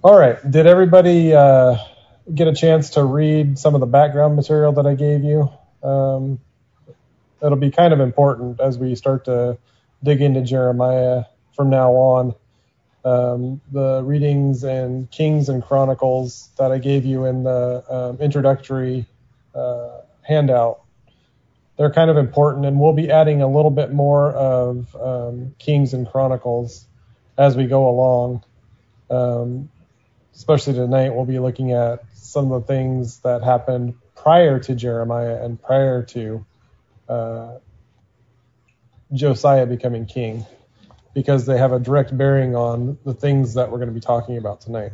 All right. Did everybody get a chance to read some of the background material that I gave you? It'll be kind of important as we start to dig into Jeremiah from now on. The readings and Kings and Chronicles that I gave you in the introductory handout, they're kind of important, and we'll be adding a little bit more of Kings and Chronicles as we go along. Especially tonight, we'll be looking at some of the things that happened prior to Jeremiah and prior to Josiah becoming king, because they have a direct bearing on the things that we're going to be talking about tonight.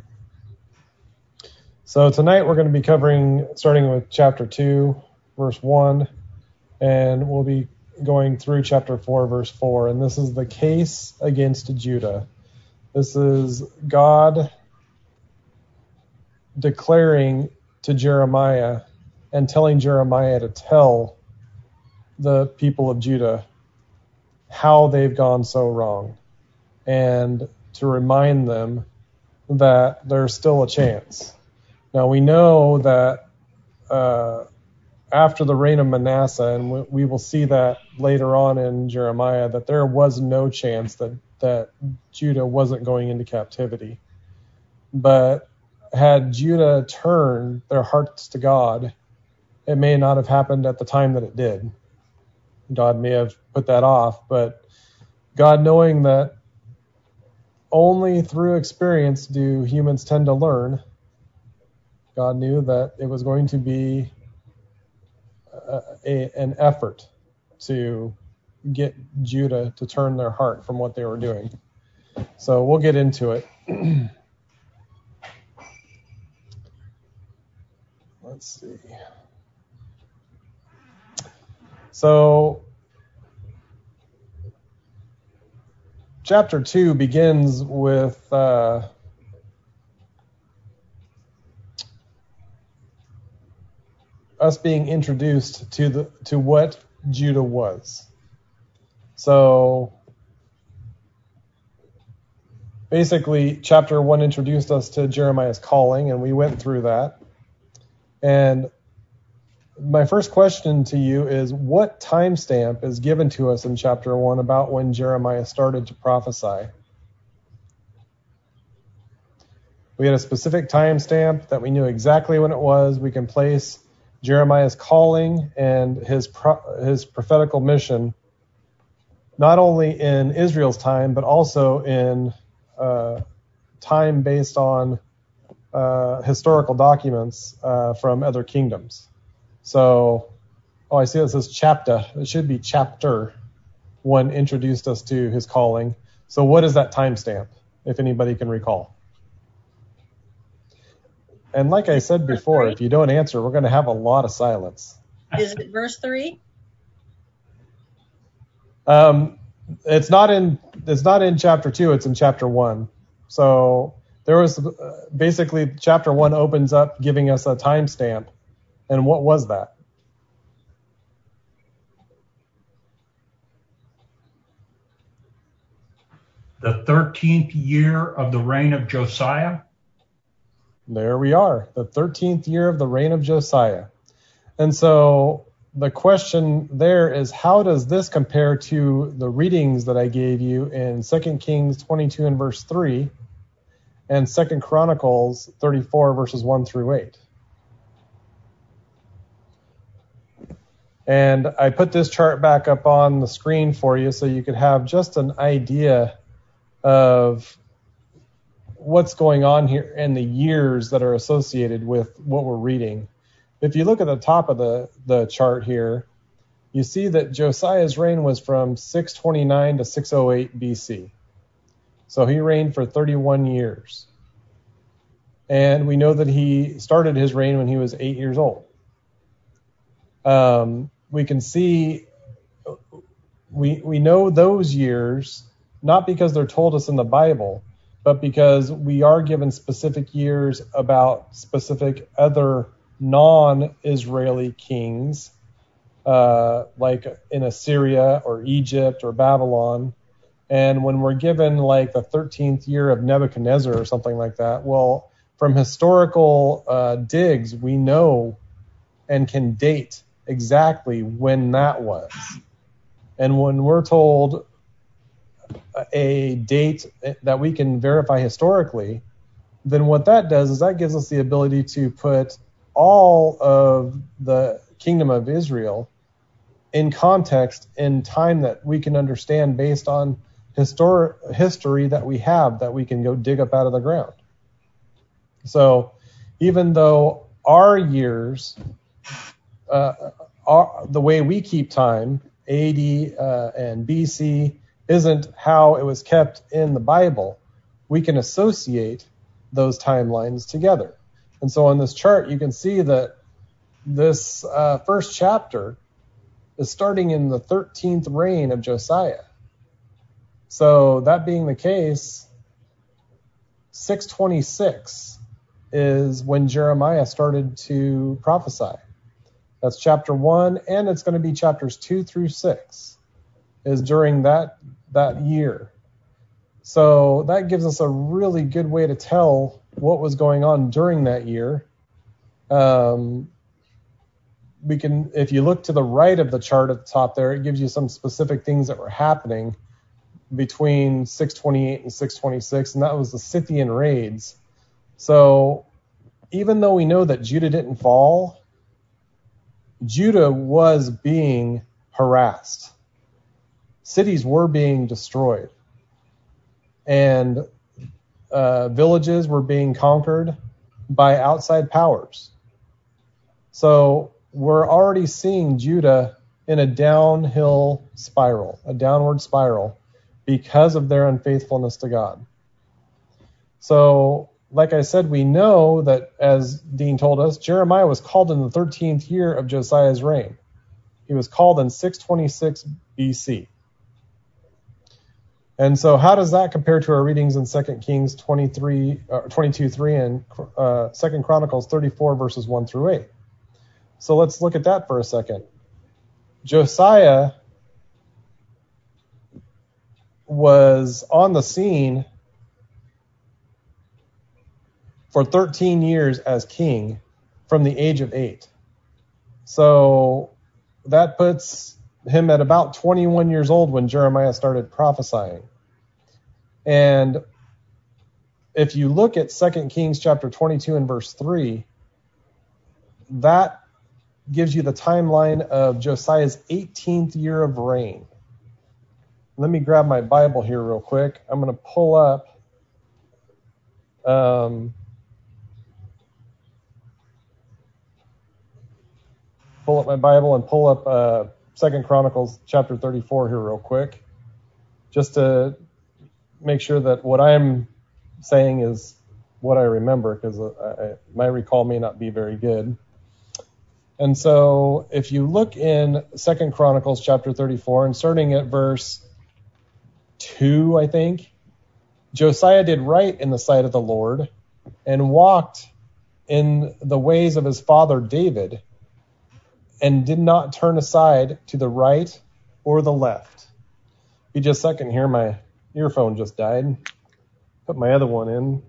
So tonight we're going to be covering, starting with chapter 2, verse 1, and we'll be going through chapter 4, verse 4, and this is the case against Judah. This is God declaring to Jeremiah and telling Jeremiah to tell the people of Judah how they've gone so wrong, and to remind them that there's still a chance. Now we know that after the reign of Manasseh, and we will see that later on in Jeremiah, that there was no chance that Judah wasn't going into captivity. But had Judah turned their hearts to God, it may not have happened at the time that it did. God may have put that off, but God, knowing that only through experience do humans tend to learn, God knew that it was going to be an effort to get Judah to turn their heart from what they were doing. So we'll get into it. Let's see. So chapter 2 begins with us being introduced to what Judah was. So basically, chapter 1 introduced us to Jeremiah's calling, and we went through that. And my first question to you is, what timestamp is given to us in chapter 1 about when Jeremiah started to prophesy? We had a specific timestamp that we knew exactly when it was. We can place Jeremiah's calling and his prophetical mission not only in Israel's time, but also in time based on historical documents from other kingdoms. So, I see it says chapter. It should be chapter 1 introduced us to his calling. So what is that timestamp, if anybody can recall? And like I said before, if you don't answer, we're going to have a lot of silence. Is it verse 3? It's not in chapter 2. It's in chapter 1. So there was basically chapter 1 opens up giving us a timestamp. And what was that? The 13th year of the reign of Josiah. There we are, the 13th year of the reign of Josiah. And so the question there is, how does this compare to the readings that I gave you in 2 Kings 22 and verse 3 and 2 Chronicles 34 verses 1 through 8? And I put this chart back up on the screen for you so you could have just an idea of what's going on here and the years that are associated with what we're reading. If you look at the top of the chart here, you see that Josiah's reign was from 629 to 608 BC. So he reigned for 31 years. And we know that he started his reign when he was 8 years old. We can see, we know those years, not because they're told us in the Bible, but because we are given specific years about specific other non-Israeli kings, like in Assyria or Egypt or Babylon, And when we're given like the 13th year of Nebuchadnezzar or something like that, well, from historical digs, we know and can date exactly when that was. And when we're told a date that we can verify historically, then what that does is that gives us the ability to put all of the kingdom of Israel in context in time that we can understand based on history that we have that we can go dig up out of the ground. So even though our years, the way we keep time, AD and BC, isn't how it was kept in the Bible, we can associate those timelines together. And so on this chart, you can see that this first chapter is starting in the 13th reign of Josiah. So that being the case, 626 is when Jeremiah started to prophesy. That's chapter 1, and it's going to be chapters 2 through 6 is during that year. So that gives us a really good way to tell what was going on during that year. We can, if you look to the right of the chart at the top there, it gives you some specific things that were happening between 628 and 626, and that was the Scythian raids. So even though we know that Judah didn't fall, Judah was being harassed. Cities were being destroyed. And villages were being conquered by outside powers. So we're already seeing Judah in a downward spiral, because of their unfaithfulness to God. So, like I said, we know that, as Dean told us, Jeremiah was called in the 13th year of Josiah's reign. He was called in 626 BC. And so how does that compare to our readings in 2 Kings 22:3 and 2 Chronicles 34 verses 1 through 8? So let's look at that for a second. Josiah was on the scene for 13 years as king from the age of 8. So that puts him at about 21 years old when Jeremiah started prophesying. And if you look at 2 Kings chapter 22 and verse 3, that gives you the timeline of Josiah's 18th year of reign. Let me grab my Bible here real quick. I'm going to pull up my Bible and pull up 2 Chronicles chapter 34 here real quick, just to make sure that what I'm saying is what I remember, because my recall may not be very good. And so if you look in 2 Chronicles chapter 34 and starting at verse 2, I think, Josiah did right in the sight of the Lord and walked in the ways of his father David and did not turn aside to the right or the left. Be just a second here. My earphone just died. Put my other one in.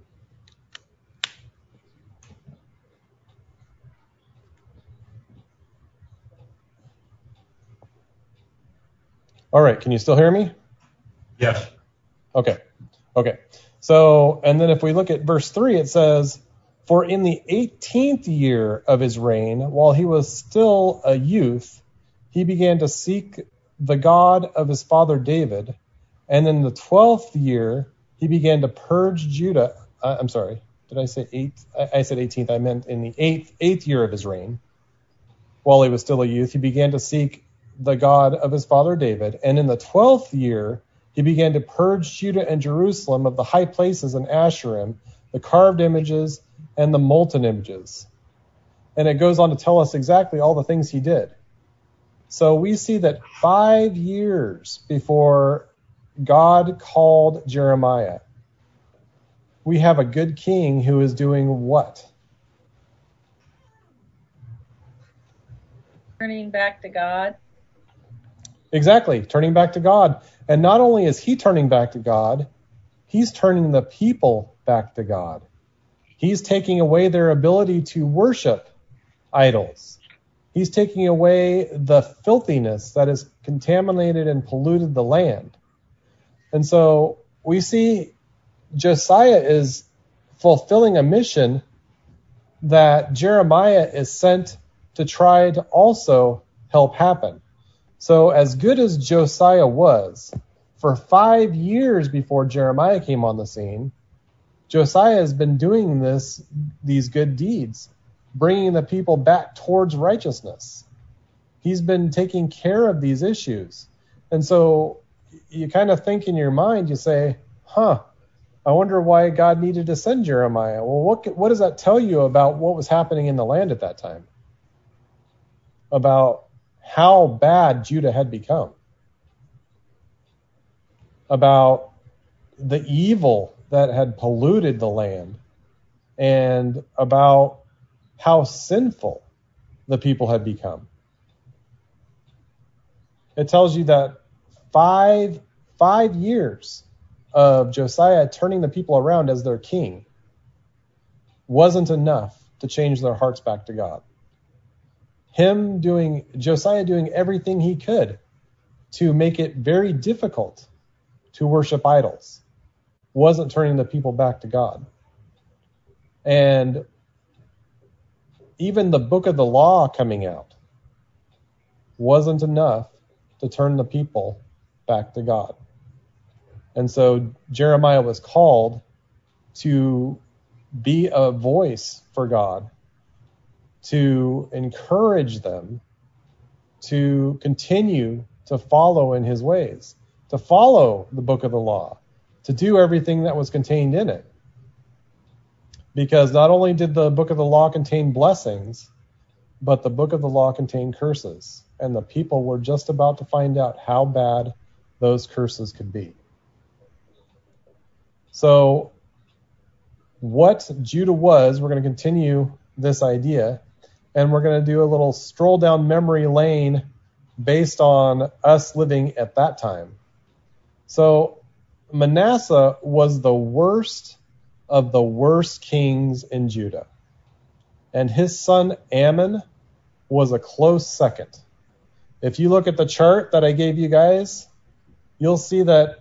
All right. Can you still hear me? Yes. Okay. So, and then if we look at verse 3, it says, "For in the 18th year of his reign, while he was still a youth, he began to seek the God of his father David. And in the 12th year, he began to purge Judah." I'm sorry. Did I say 8th? I said 18th. I meant in the eighth year of his reign. While he was still a youth, he began to seek the God of his father David. And in the 12th year, he began to purge Judah and Jerusalem of the high places and Asherim, the carved images, and the molten images. And it goes on to tell us exactly all the things he did. So we see that 5 years before God called Jeremiah, we have a good king who is doing what? Turning back to God. Exactly, turning back to God. And not only is he turning back to God, he's turning the people back to God. He's taking away their ability to worship idols. He's taking away the filthiness that has contaminated and polluted the land. And so we see Josiah is fulfilling a mission that Jeremiah is sent to try to also help happen. So as good as Josiah was, for 5 years before Jeremiah came on the scene, Josiah has been doing these good deeds, bringing the people back towards righteousness. He's been taking care of these issues. And so you kind of think in your mind, you say, I wonder why God needed to send Jeremiah. Well, what does that tell you about what was happening in the land at that time? About how bad Judah had become. About the evil that had polluted the land. And about how sinful the people had become. It tells you that five years of Josiah turning the people around as their king wasn't enough to change their hearts back to God. Josiah doing everything he could to make it very difficult to worship idols wasn't turning the people back to God. And even the book of the law coming out wasn't enough to turn the people back to God. And so Jeremiah was called to be a voice for God, to encourage them to continue to follow in his ways, to follow the book of the law, to do everything that was contained in it. Because not only did the book of the law contain blessings, but the book of the law contained curses. And the people were just about to find out how bad those curses could be. So what Judah was, we're going to continue this idea, and we're going to do a little stroll down memory lane based on us living at that time. So Manasseh was the worst of the worst kings in Judah. And his son Amon was a close second. If you look at the chart that I gave you guys, you'll see that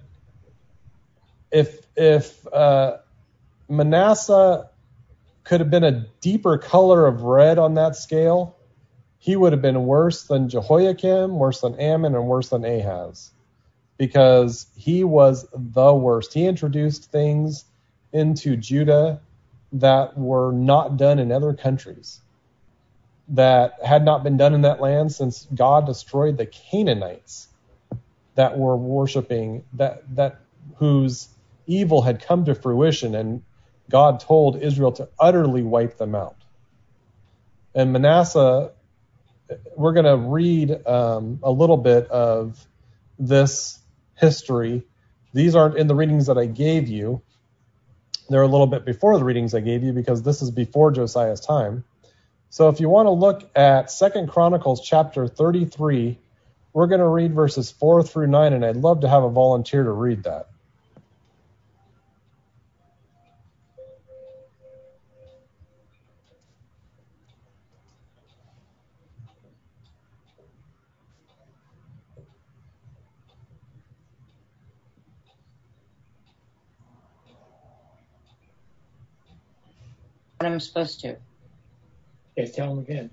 if Manasseh could have been a deeper color of red on that scale, he would have been worse than Jehoiakim, worse than Ammon, and worse than Ahaz. Because he was the worst. He introduced things into Judah that were not done in other countries, that had not been done in that land since God destroyed the Canaanites that were worshiping, that whose evil had come to fruition, and God told Israel to utterly wipe them out. And Manasseh, we're going to read a little bit of this history. These aren't in the readings that I gave you. They're a little bit before the readings I gave you because this is before Josiah's time. So if you want to look at 2 Chronicles chapter 33, we're going to read verses 4 through 9, and I'd love to have a volunteer to read that. I'm supposed to. Okay, tell them again.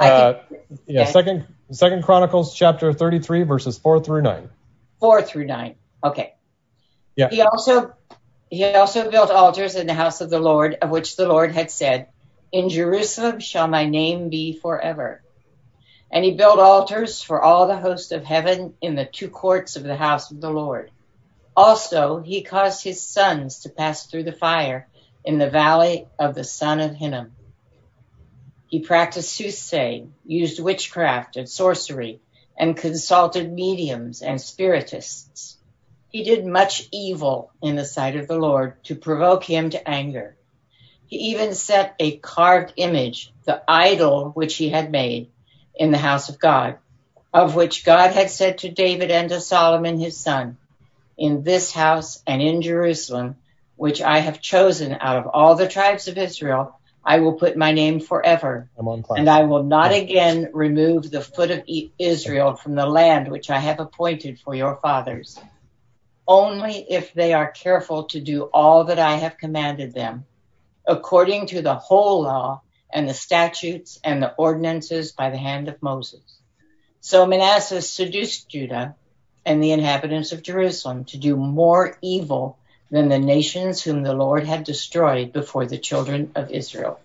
Second Chronicles chapter 33, verses 4 through 9. 4 through 9. Okay. Yeah. He also built altars in the house of the Lord, of which the Lord had said, "In Jerusalem shall my name be forever." And he built altars for all the host of heaven in the two courts of the house of the Lord. Also, he caused his sons to pass through the fire in the valley of the son of Hinnom. He practiced soothsaying, used witchcraft and sorcery, and consulted mediums and spiritists. He did much evil in the sight of the Lord to provoke him to anger. He even set a carved image, the idol which he had made, in the house of God, of which God had said to David and to Solomon his son, in this house and in Jerusalem, which I have chosen out of all the tribes of Israel, I will put my name forever, and I will not again remove the foot of Israel from the land which I have appointed for your fathers. Only if they are careful to do all that I have commanded them, according to the whole law and the statutes and the ordinances by the hand of Moses. So Manasseh seduced Judah and the inhabitants of Jerusalem to do more evil than the nations whom the Lord had destroyed before the children of Israel.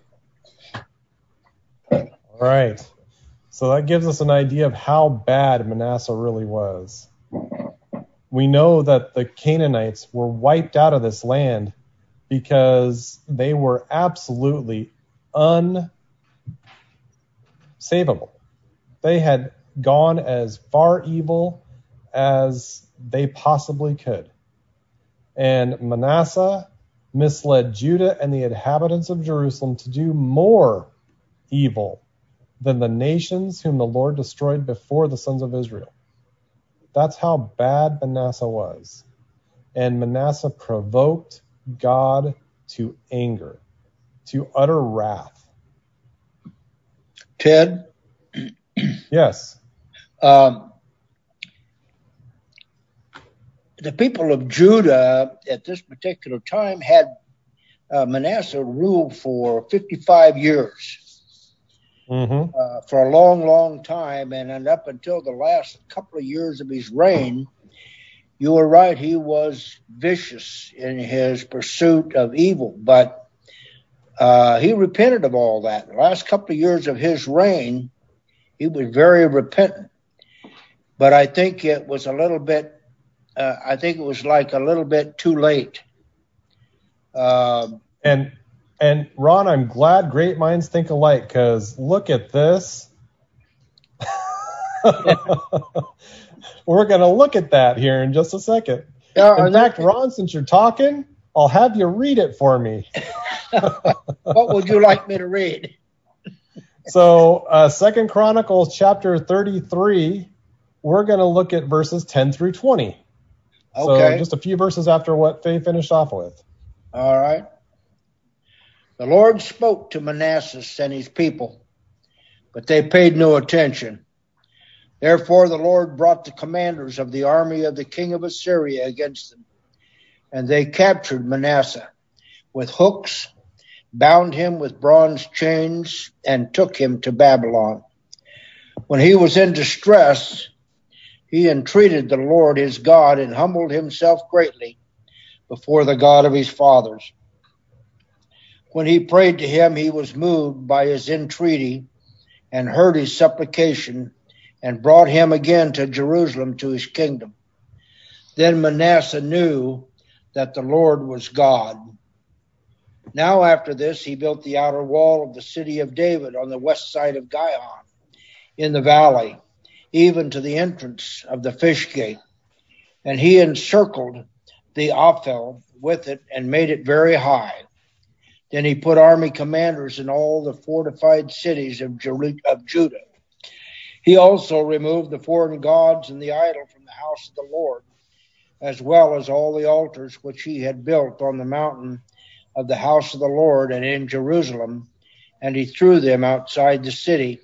All right. So that gives us an idea of how bad Manasseh really was. We know that the Canaanites were wiped out of this land because they were absolutely unsavable. They had gone as far evil as they possibly could. And Manasseh misled Judah and the inhabitants of Jerusalem to do more evil than the nations whom the Lord destroyed before the sons of Israel. That's how bad Manasseh was. And Manasseh provoked God to anger, to utter wrath. Ted? Yes. The people of Judah at this particular time had Manasseh rule for 55 years. For a long, long time, and up until the last couple of years of his reign, you were right, he was vicious in his pursuit of evil, but he repented of all that. The last couple of years of his reign, he was very repentant, but I think it was a little bit, I think it was like a little bit too late. And Ron, I'm glad great minds think alike, because look at this. We're going to look at that here in just a second. In fact, Ron, since you're talking, I'll have you read it for me. What would you like me to read? So 2 Chronicles chapter 33, we're going to look at verses 10 through 20. Okay. So just a few verses after what Faye finished off with. All right. The Lord spoke to Manasseh and his people, but they paid no attention. Therefore the Lord brought the commanders of the army of the king of Assyria against them, and they captured Manasseh with hooks, bound him with bronze chains, and took him to Babylon. When he was in distress, he entreated the Lord his God and humbled himself greatly before the God of his fathers. When he prayed to him, he was moved by his entreaty and heard his supplication and brought him again to Jerusalem to his kingdom. Then Manasseh knew that the Lord was God. Now after this, he built the outer wall of the city of David on the west side of Gihon in the valley, even to the entrance of the fish gate. And he encircled the Ophel with it and made it very high. Then he put army commanders in all the fortified cities of Judah. He also removed the foreign gods and the idol from the house of the Lord, as well as all the altars which he had built on the mountain of the house of the Lord and in Jerusalem, and he threw them outside the city.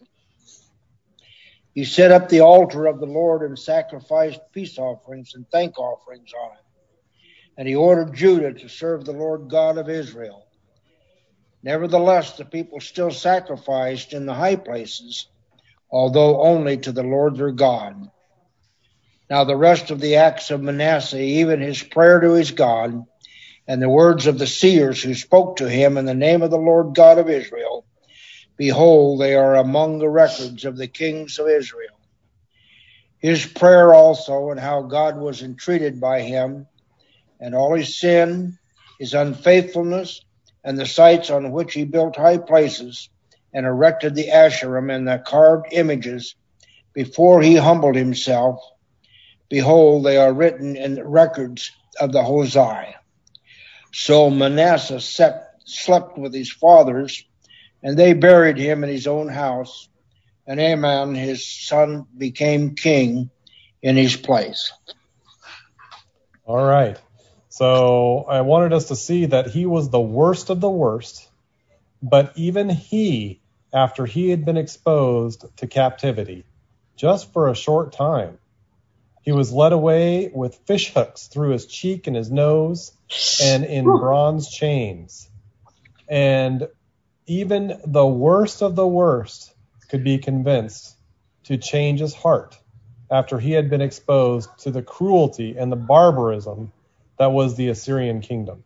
He set up the altar of the Lord and sacrificed peace offerings and thank offerings on it. And he ordered Judah to serve the Lord God of Israel. Nevertheless, the people still sacrificed in the high places, although only to the Lord their God. Now the rest of the acts of Manasseh, even his prayer to his God, and the words of the seers who spoke to him in the name of the Lord God of Israel, behold, they are among the records of the kings of Israel. His prayer also, and how God was entreated by him, and all his sin, his unfaithfulness, and the sites on which he built high places and erected the Asherim and the carved images before he humbled himself, behold, they are written in the records of the Hosea. So Manasseh slept with his fathers, and they buried him in his own house, and Amon, his son, became king in his place. All right. So I wanted us to see that he was the worst of the worst, but even he, after he had been exposed to captivity, just for a short time, he was led away with fish hooks through his cheek and his nose and in bronze chains. And even the worst of the worst could be convinced to change his heart after he had been exposed to the cruelty and the barbarism that was the Assyrian kingdom.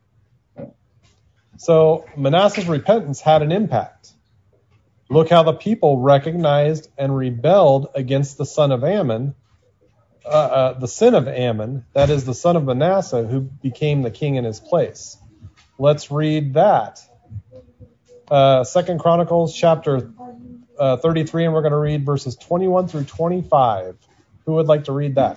So Manasseh's repentance had an impact. Look how the people recognized and rebelled against the son of Ammon, the sin of Ammon, that is the son of Manasseh, who became the king in his place. Let's read that. 2 Chronicles chapter 33, and we're going to read verses 21 through 25. Who would like to read that?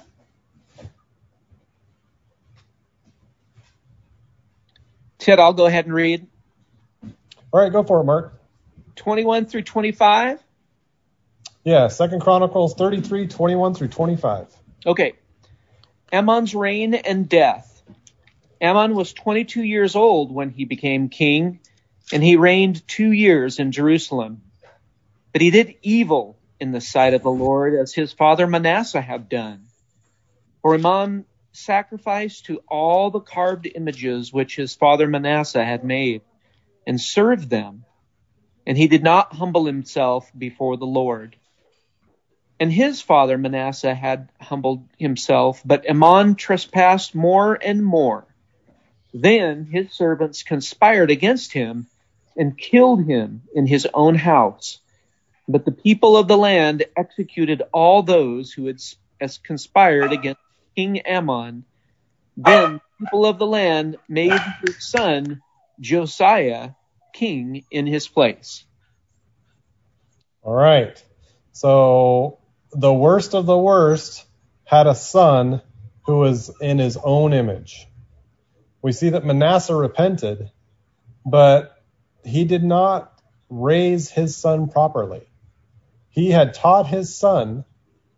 Ted, I'll go ahead and read. All right, go for it, Mark. 21 through 25? Yeah, 2 Chronicles 33, 21 through 25. Okay. Ammon's reign and death. Ammon was 22 years old when he became king, and he reigned 2 years in Jerusalem. But he did evil in the sight of the Lord, as his father Manasseh had done. For Ammon sacrificed to all the carved images which his father Manasseh had made, and served them. And he did not humble himself before the Lord. And his father Manasseh had humbled himself, but Ammon trespassed more and more. Then his servants conspired against him and killed him in his own house. But the people of the land executed all those who had conspired against King Ammon. Then the people of the land made his son Josiah king in his place. All right. So the worst of the worst had a son who was in his own image. We see that Manasseh repented, but he did not raise his son properly. He had taught his son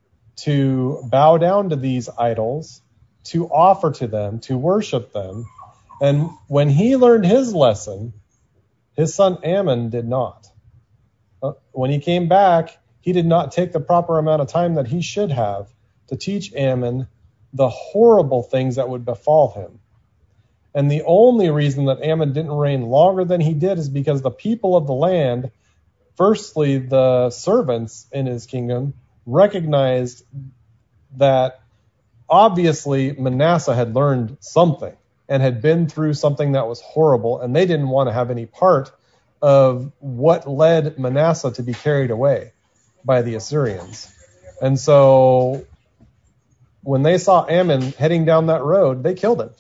to bow down to these idols, to offer to them, to worship them. And when he learned his lesson, his son Ammon did not. When he came back, he did not take the proper amount of time that he should have to teach Ammon the horrible things that would befall him. And the only reason that Ammon didn't reign longer than he did is because the people of the land, firstly, the servants in his kingdom, recognized that obviously Manasseh had learned something and had been through something that was horrible, and they didn't want to have any part of what led Manasseh to be carried away by the Assyrians. And so when they saw Ammon heading down that road, they killed him.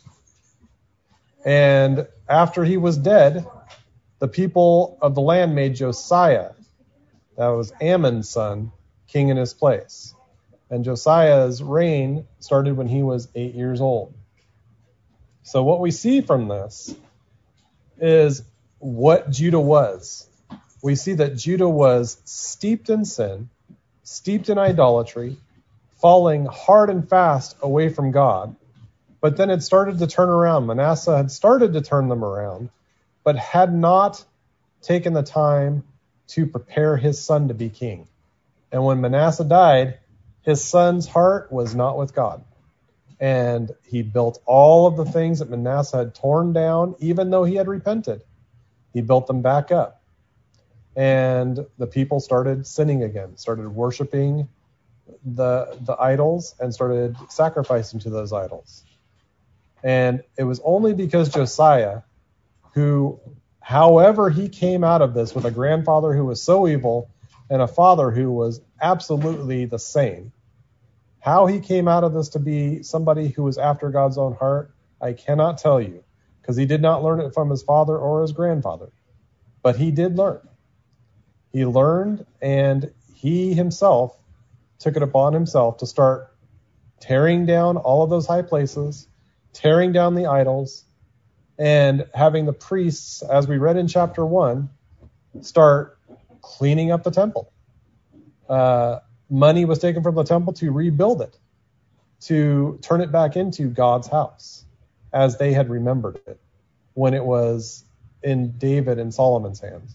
And after he was dead, the people of the land made Josiah, that was Ammon's son, king in his place. And Josiah's reign started when he was 8 years old. So what we see from this is what Judah was. We see that Judah was steeped in sin, steeped in idolatry, falling hard and fast away from God. But then it started to turn around. Manasseh had started to turn them around, but had not taken the time to prepare his son to be king. And when Manasseh died, his son's heart was not with God. And he built all of the things that Manasseh had torn down, even though he had repented. He built them back up. And the people started sinning again, started worshiping the idols, and started sacrificing to those idols. And it was only because Josiah, who, however he came out of this with a grandfather who was so evil and a father who was absolutely the same, how he came out of this to be somebody who was after God's own heart, I cannot tell you, because he did not learn it from his father or his grandfather. But he did learn. He learned, and he himself took it upon himself to start tearing down all of those high places, tearing down the idols, and having the priests, as we read in chapter 1, start cleaning up the temple. money was taken from the temple to rebuild it, to turn it back into God's house as they had remembered it when it was in David and Solomon's hands.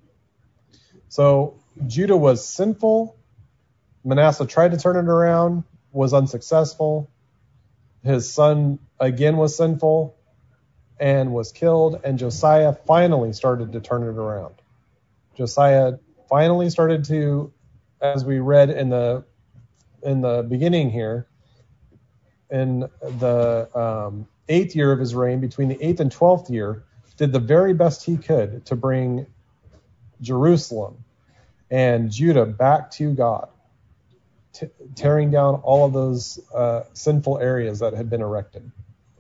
So Judah was sinful. Manasseh tried to turn it around, was unsuccessful. His son again was sinful and was killed. And Josiah finally started to turn it around. Josiah finally started to, as we read in the beginning here, in the 8th year of his reign, between the 8th and 12th year, did the very best he could to bring Jerusalem and Judah back to God, tearing down all of those sinful areas that had been erected.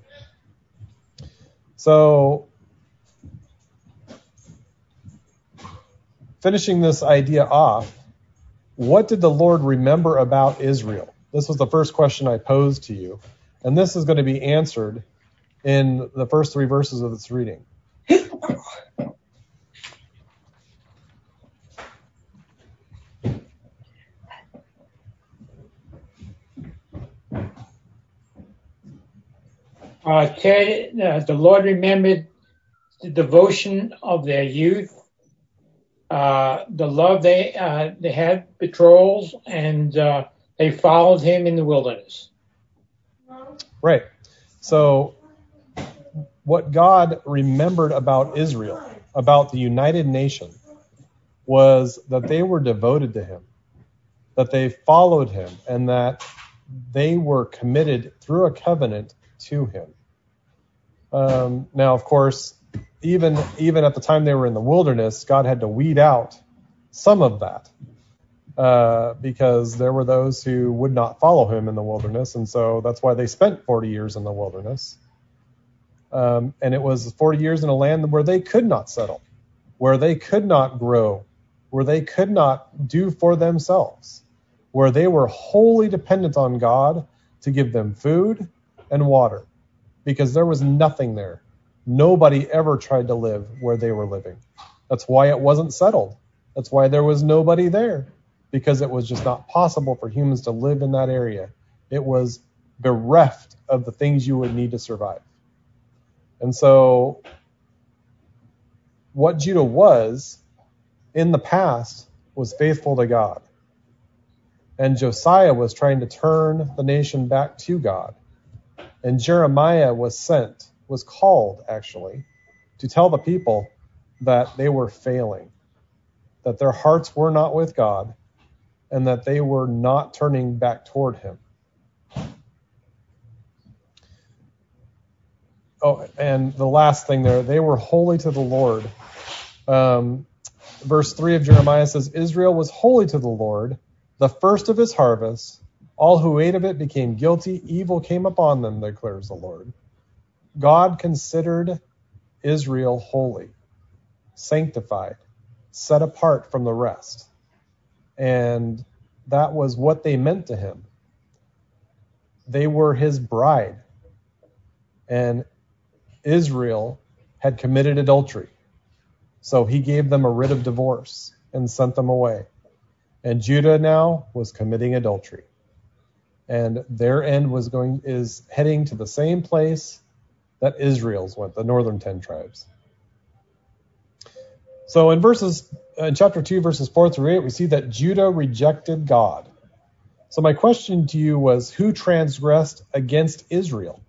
So, finishing this idea off, what did the Lord remember about Israel? This was the first question I posed to you, and this is going to be answered in the first 3 verses of this reading. Ted, the Lord remembered the devotion of their youth, the love they had betrothals, and they followed him in the wilderness. Right. So what God remembered about Israel, about the United Nation, was that they were devoted to him, that they followed him, and that they were committed through a covenant to him. Now, of course, even at the time they were in the wilderness, God had to weed out some of that because there were those who would not follow him in the wilderness, and so that's why they spent 40 years in the wilderness. And it was 40 years in a land where they could not settle, where they could not grow, where they could not do for themselves, where they were wholly dependent on God to give them food and water, because there was nothing there. Nobody ever tried to live where they were living. That's why it wasn't settled. That's why there was nobody there, because it was just not possible for humans to live in that area. It was bereft of the things you would need to survive. And so what Judah was in the past was faithful to God. And Josiah was trying to turn the nation back to God. And Jeremiah was called actually, to tell the people that they were failing, that their hearts were not with God, and that they were not turning back toward him. Oh, and the last thing there, they were holy to the Lord. Verse 3 of Jeremiah says, Israel was holy to the Lord, the first of his harvest. All who ate of it became guilty. Evil came upon them, declares the Lord. God considered Israel holy, sanctified, set apart from the rest. And that was what they meant to him. They were his bride. And Israel had committed adultery. So he gave them a writ of divorce and sent them away. And Judah now was committing adultery. And their end is heading to the same place that Israel's went, the northern 10 tribes. So in chapter 2, verses 4 through 8, we see that Judah rejected God. So my question to you was, who transgressed against Israel?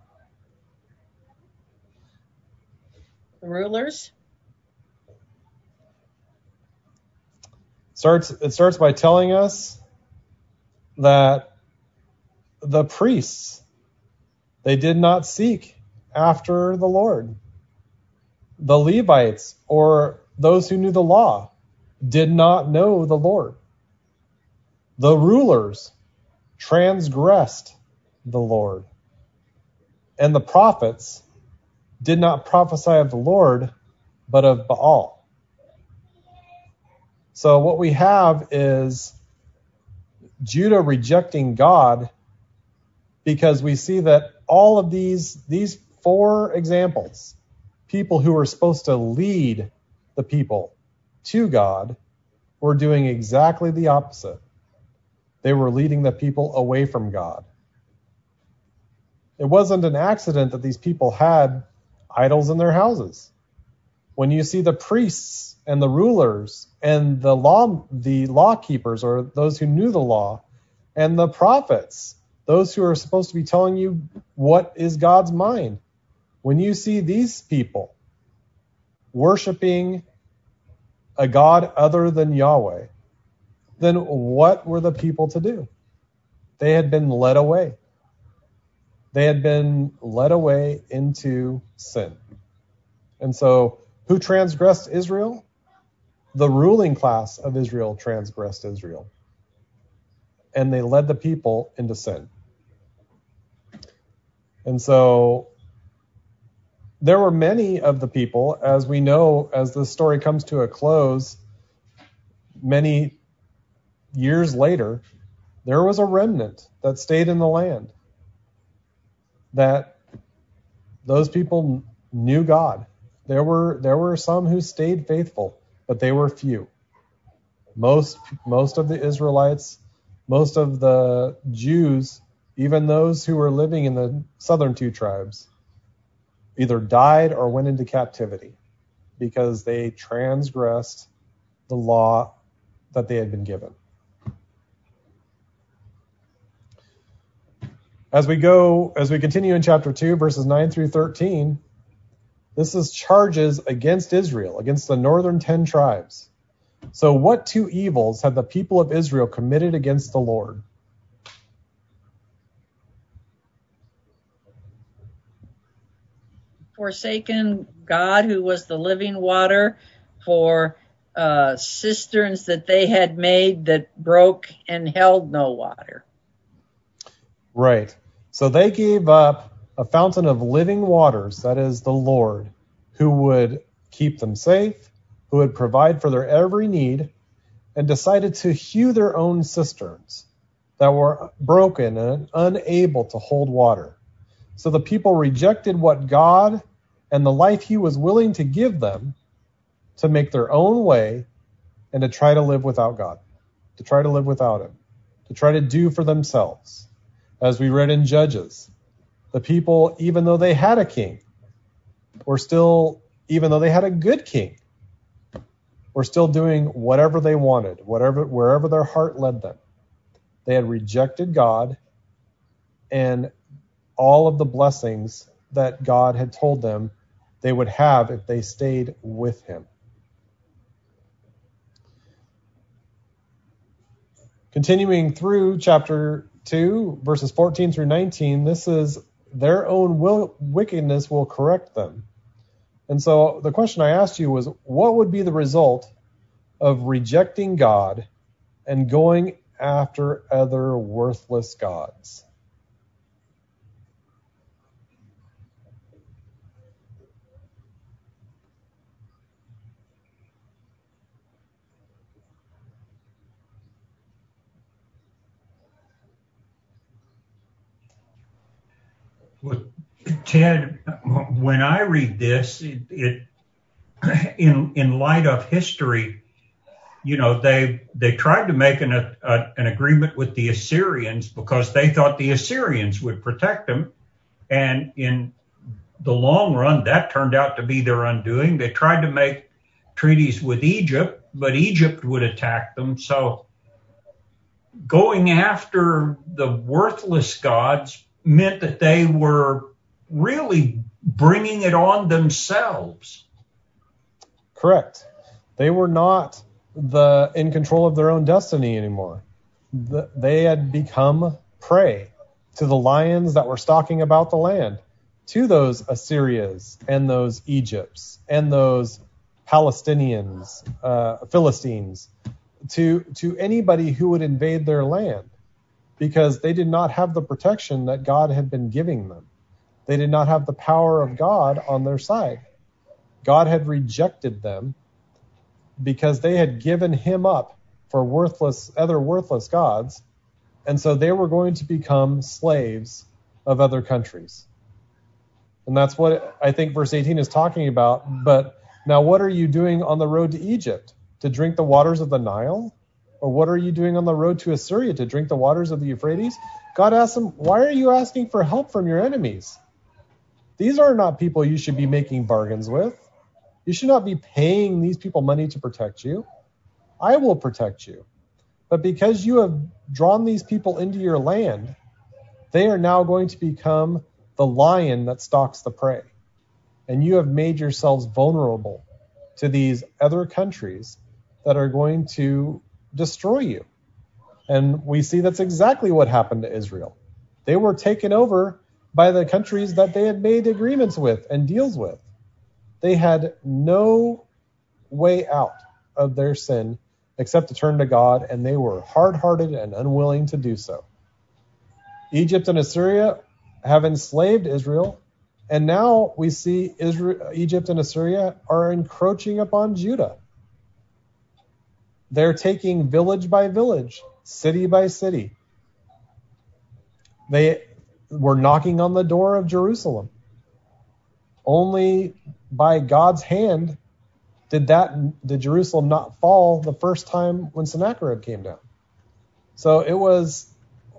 The rulers. It starts by telling us that the priests, they did not seek after the Lord. The Levites, or those who knew the law, did not know the Lord. The rulers transgressed the Lord. And the prophets did not prophesy of the Lord, but of Baal. So what we have is Judah rejecting God, because we see that all of these 4 examples, people who were supposed to lead the people to God, were doing exactly the opposite. They were leading the people away from God. It wasn't an accident that these people had idols in their houses. When you see the priests and the rulers and the law keepers, or those who knew the law, and the prophets, those who are supposed to be telling you what is God's mind, when you see these people worshiping a God other than Yahweh, then what were the people to do? They had been led away. They had been led away into sin. And so, who transgressed Israel? The ruling class of Israel transgressed Israel. And they led the people into sin. And so, there were many of the people, as we know, as the story comes to a close, many years later, there was a remnant that stayed in the land. That those people knew God. There were some who stayed faithful, but they were few. Most of the Israelites, most of the Jews, even those who were living in the southern two tribes, either died or went into captivity because they transgressed the law that they had been given. As we continue in chapter 2, verses 9 through 13, this is charges against Israel, against the northern 10 tribes. So what two evils had the people of Israel committed against the Lord? Forsaken God, who was the living water, for cisterns that they had made that broke and held no water. Right. So they gave up a fountain of living waters, that is the Lord, who would keep them safe, who would provide for their every need, and decided to hew their own cisterns that were broken and unable to hold water. So the people rejected what God and the life he was willing to give them to make their own way and to try to live without God, to try to live without him, to try to do for themselves. As we read in Judges, the people, even though they had a king, even though they had a good king, were still doing whatever they wanted, wherever their heart led them. They had rejected God and all of the blessings that God had told them they would have if they stayed with him. Continuing through chapter 2, verses 14 through 19, this is their own wickedness will correct them. And so the question I asked you was, what would be the result of rejecting God and going after other worthless gods? Well, Ted, when I read this, it in light of history, you know, they tried to make an agreement with the Assyrians because they thought the Assyrians would protect them, and in the long run, that turned out to be their undoing. They tried to make treaties with Egypt, but Egypt would attack them. So going after the worthless gods meant that they were really bringing it on themselves. Correct. They were not in control of their own destiny anymore. They had become prey to the lions that were stalking about the land, to those Assyrians and those Egypts and those Palestinians, Philistines, to anybody who would invade their land, because they did not have the protection that God had been giving them. They did not have the power of God on their side. God had rejected them because they had given him up for other worthless gods, and so they were going to become slaves of other countries. And that's what I think verse 18 is talking about. But now what are you doing on the road to Egypt? to drink the waters of the Nile? Or what are you doing on the road to Assyria to drink the waters of the Euphrates? God asked them, why are you asking for help from your enemies? These are not people you should be making bargains with. You should not be paying these people money to protect you. I will protect you. But because you have drawn these people into your land, they are now going to become the lion that stalks the prey. And you have made yourselves vulnerable to these other countries that are going to destroy you. And we see that's exactly what happened to Israel. They were taken over by the countries that they had made agreements with and deals with. They had no way out of their sin except to turn to God, and they were hard-hearted and unwilling to do so. Egypt and Assyria have enslaved Israel, and now we see Egypt and Assyria are encroaching upon Judah. They're taking village by village, city by city. They were knocking on the door of Jerusalem. Only by God's hand did Jerusalem not fall the first time when Sennacherib came down. So it was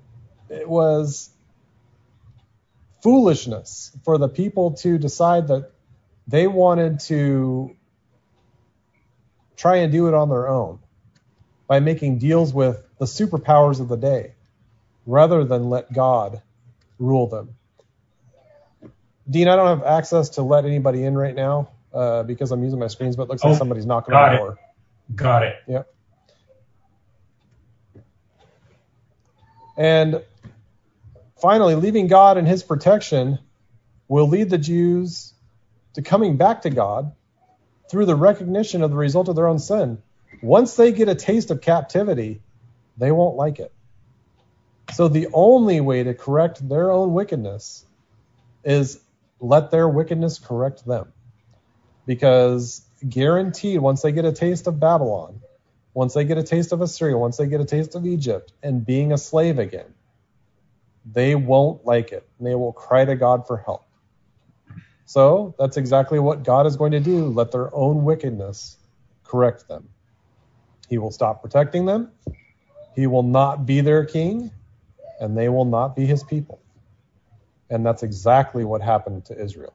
foolishness for the people to decide that they wanted to try and do it on their own by making deals with the superpowers of the day rather than let God rule them. Dean, I don't have access to let anybody in right now because I'm using my screens, but it looks like somebody's knocking on the door. Got it. Yep. And finally, leaving God and his protection will lead the Jews to coming back to God through the recognition of the result of their own sin. Once they get a taste of captivity, they won't like it. So the only way to correct their own wickedness is let their wickedness correct them. Because guaranteed, once they get a taste of Babylon, once they get a taste of Assyria, once they get a taste of Egypt and being a slave again, they won't like it. And they will cry to God for help. So that's exactly what God is going to do. Let their own wickedness correct them. He will stop protecting them. He will not be their king, and they will not be his people. And that's exactly what happened to Israel.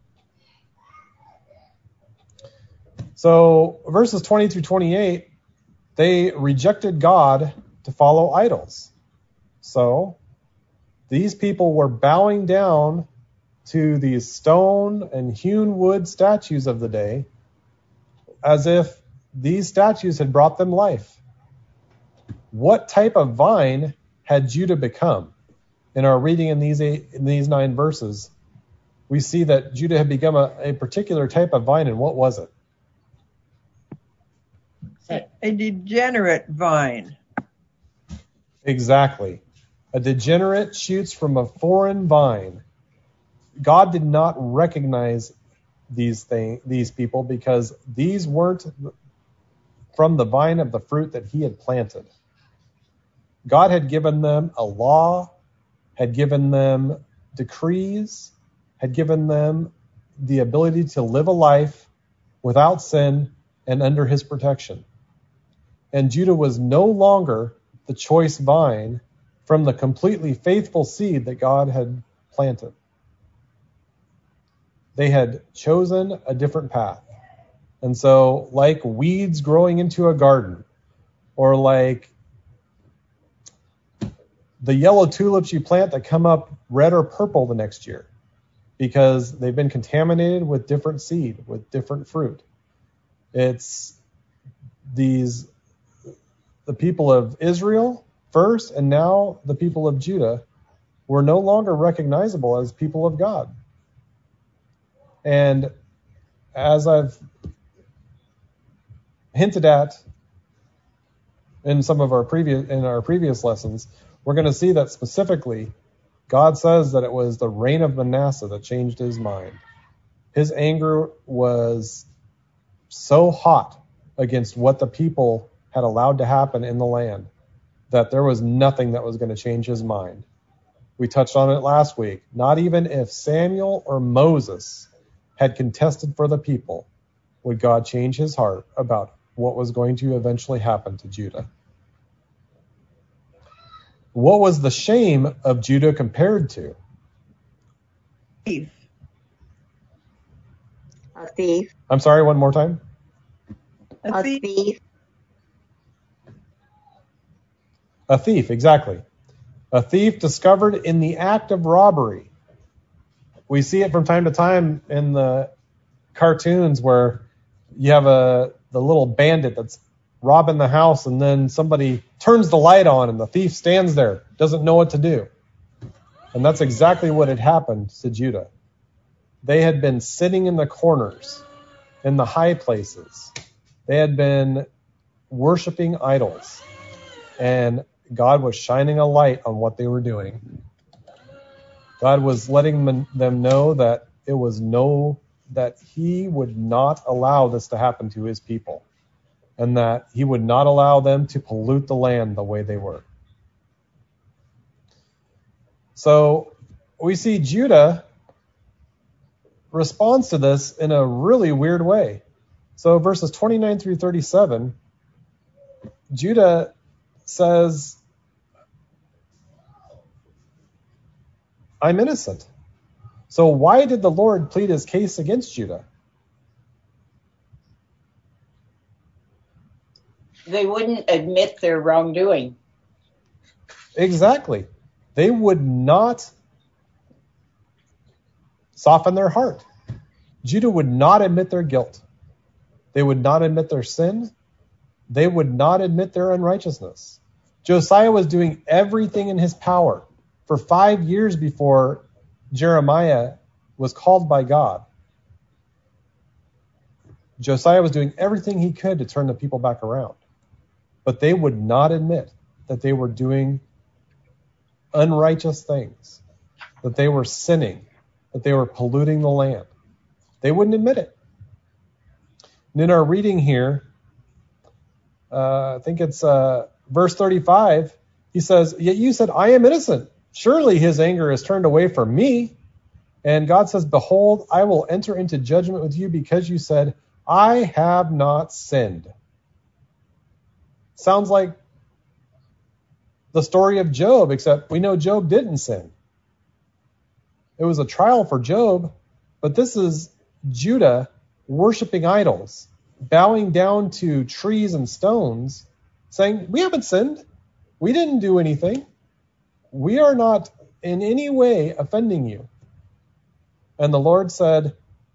So verses 20 through 28, they rejected God to follow idols. So these people were bowing down to these stone and hewn wood statues of the day as if these statues had brought them life. What type of vine had Judah become? In our reading in these 9 verses, we see that Judah had become a particular type of vine, and what was it? A degenerate vine. Exactly. A degenerate shoots from a foreign vine. God did not recognize these people because these weren't from the vine of the fruit that he had planted. God had given them a law, had given them decrees, had given them the ability to live a life without sin and under his protection. And Judah was no longer the choice vine from the completely faithful seed that God had planted. They had chosen a different path. And so, like weeds growing into a garden, or like the yellow tulips you plant that come up red or purple the next year, because they've been contaminated with different seed, with different fruit. It's the people of Israel first, and now the people of Judah were no longer recognizable as people of God. And as I've hinted at in some of our previous lessons, we're going to see that specifically God says that it was the reign of Manasseh that changed his mind. His anger was so hot against what the people had allowed to happen in the land that there was nothing that was going to change his mind. We touched on it last week. Not even if Samuel or Moses had contested for the people would God change his heart about what was going to eventually happen to Judah. What was the shame of Judah compared to? Thief. A thief. I'm sorry, one more time. A thief. A thief, exactly. A thief discovered in the act of robbery. We see it from time to time in the cartoons where you have the little bandit that's robbing the house, and then somebody turns the light on and the thief stands there, doesn't know what to do. And that's exactly what had happened to Judah. They had been sitting in the corners, in the high places. They had been worshiping idols. And God was shining a light on what they were doing. God was letting them know that that he would not allow this to happen to his people, and that he would not allow them to pollute the land the way they were. So we see Judah responds to this in a really weird way. So verses 29 through 37, Judah says, I'm innocent. So why did the Lord plead his case against Judah? They wouldn't admit their wrongdoing. Exactly. They would not soften their heart. Judah would not admit their guilt. They would not admit their sin. They would not admit their unrighteousness. Josiah was doing everything in his power for 5 years before Jeremiah was called by God. Josiah was doing everything he could to turn the people back around. But they would not admit that they were doing unrighteous things, that they were sinning, that they were polluting the land. They wouldn't admit it. And in our reading here, I think it's verse 35, he says, yet you said, I am innocent. Surely his anger is turned away from me. And God says, behold, I will enter into judgment with you because you said, I have not sinned. Sounds like the story of Job, except we know Job didn't sin. It was a trial for Job, but this is Judah worshiping idols, bowing down to trees and stones, saying, we haven't sinned. We didn't do anything. We are not in any way offending you. And the Lord said,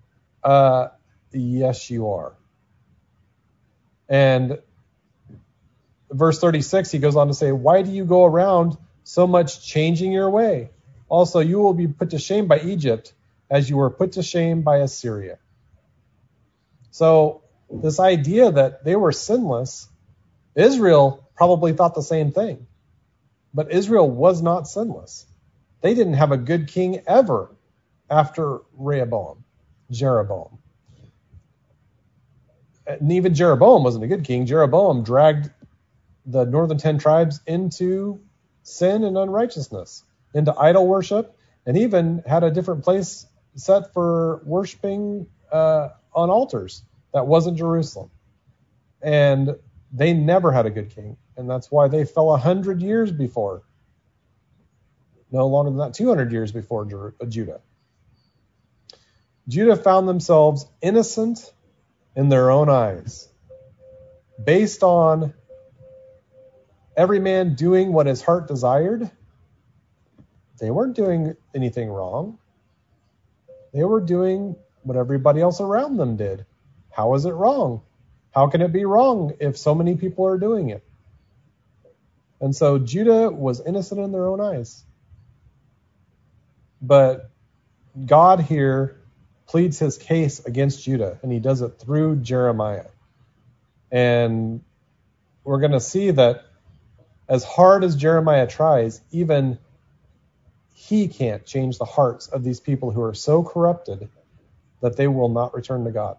yes, you are. And verse 36, he goes on to say, why do you go around so much changing your way? Also, you will be put to shame by Egypt as you were put to shame by Assyria. So this idea that they were sinless, Israel probably thought the same thing. But Israel was not sinless. They didn't have a good king ever after Jeroboam. And even Jeroboam wasn't a good king. Jeroboam dragged the northern 10 tribes into sin and unrighteousness, into idol worship, and even had a different place set for worshiping on altars that wasn't Jerusalem. And they never had a good king, and that's why they fell 100 years before. No longer than that, 200 years before Judah. Judah found themselves innocent in their own eyes, based on every man doing what his heart desired. They weren't doing anything wrong. They were doing what everybody else around them did. How is it wrong? How can it be wrong if so many people are doing it? And so Judah was innocent in their own eyes. But God here pleads his case against Judah, and he does it through Jeremiah. And we're going to see that as hard as Jeremiah tries, even he can't change the hearts of these people who are so corrupted that they will not return to God.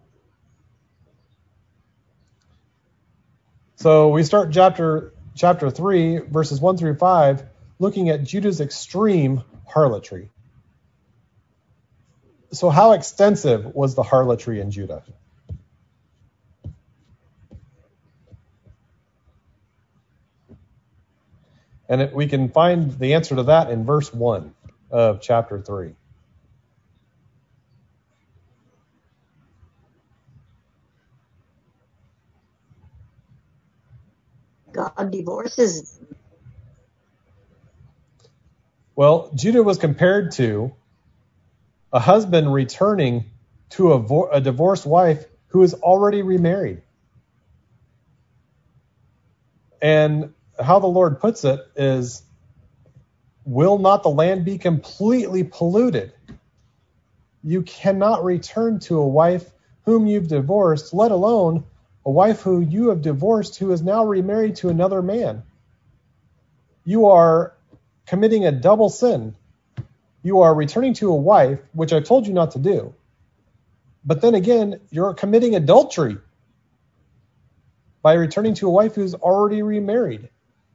So we start chapter 3, verses 1 through 5, looking at Judah's extreme harlotry. So how extensive was the harlotry in Judah? And we can find the answer to that in verse 1 of chapter 3. God divorces. Well, Judah was compared to a husband returning to a divorced wife who is already remarried. And how the Lord puts it is, will not the land be completely polluted? You cannot return to a wife whom you've divorced, let alone a wife who you have divorced who is now remarried to another man. You are committing a double sin. You are returning to a wife, which I told you not to do. But then again, you're committing adultery by returning to a wife who's already remarried.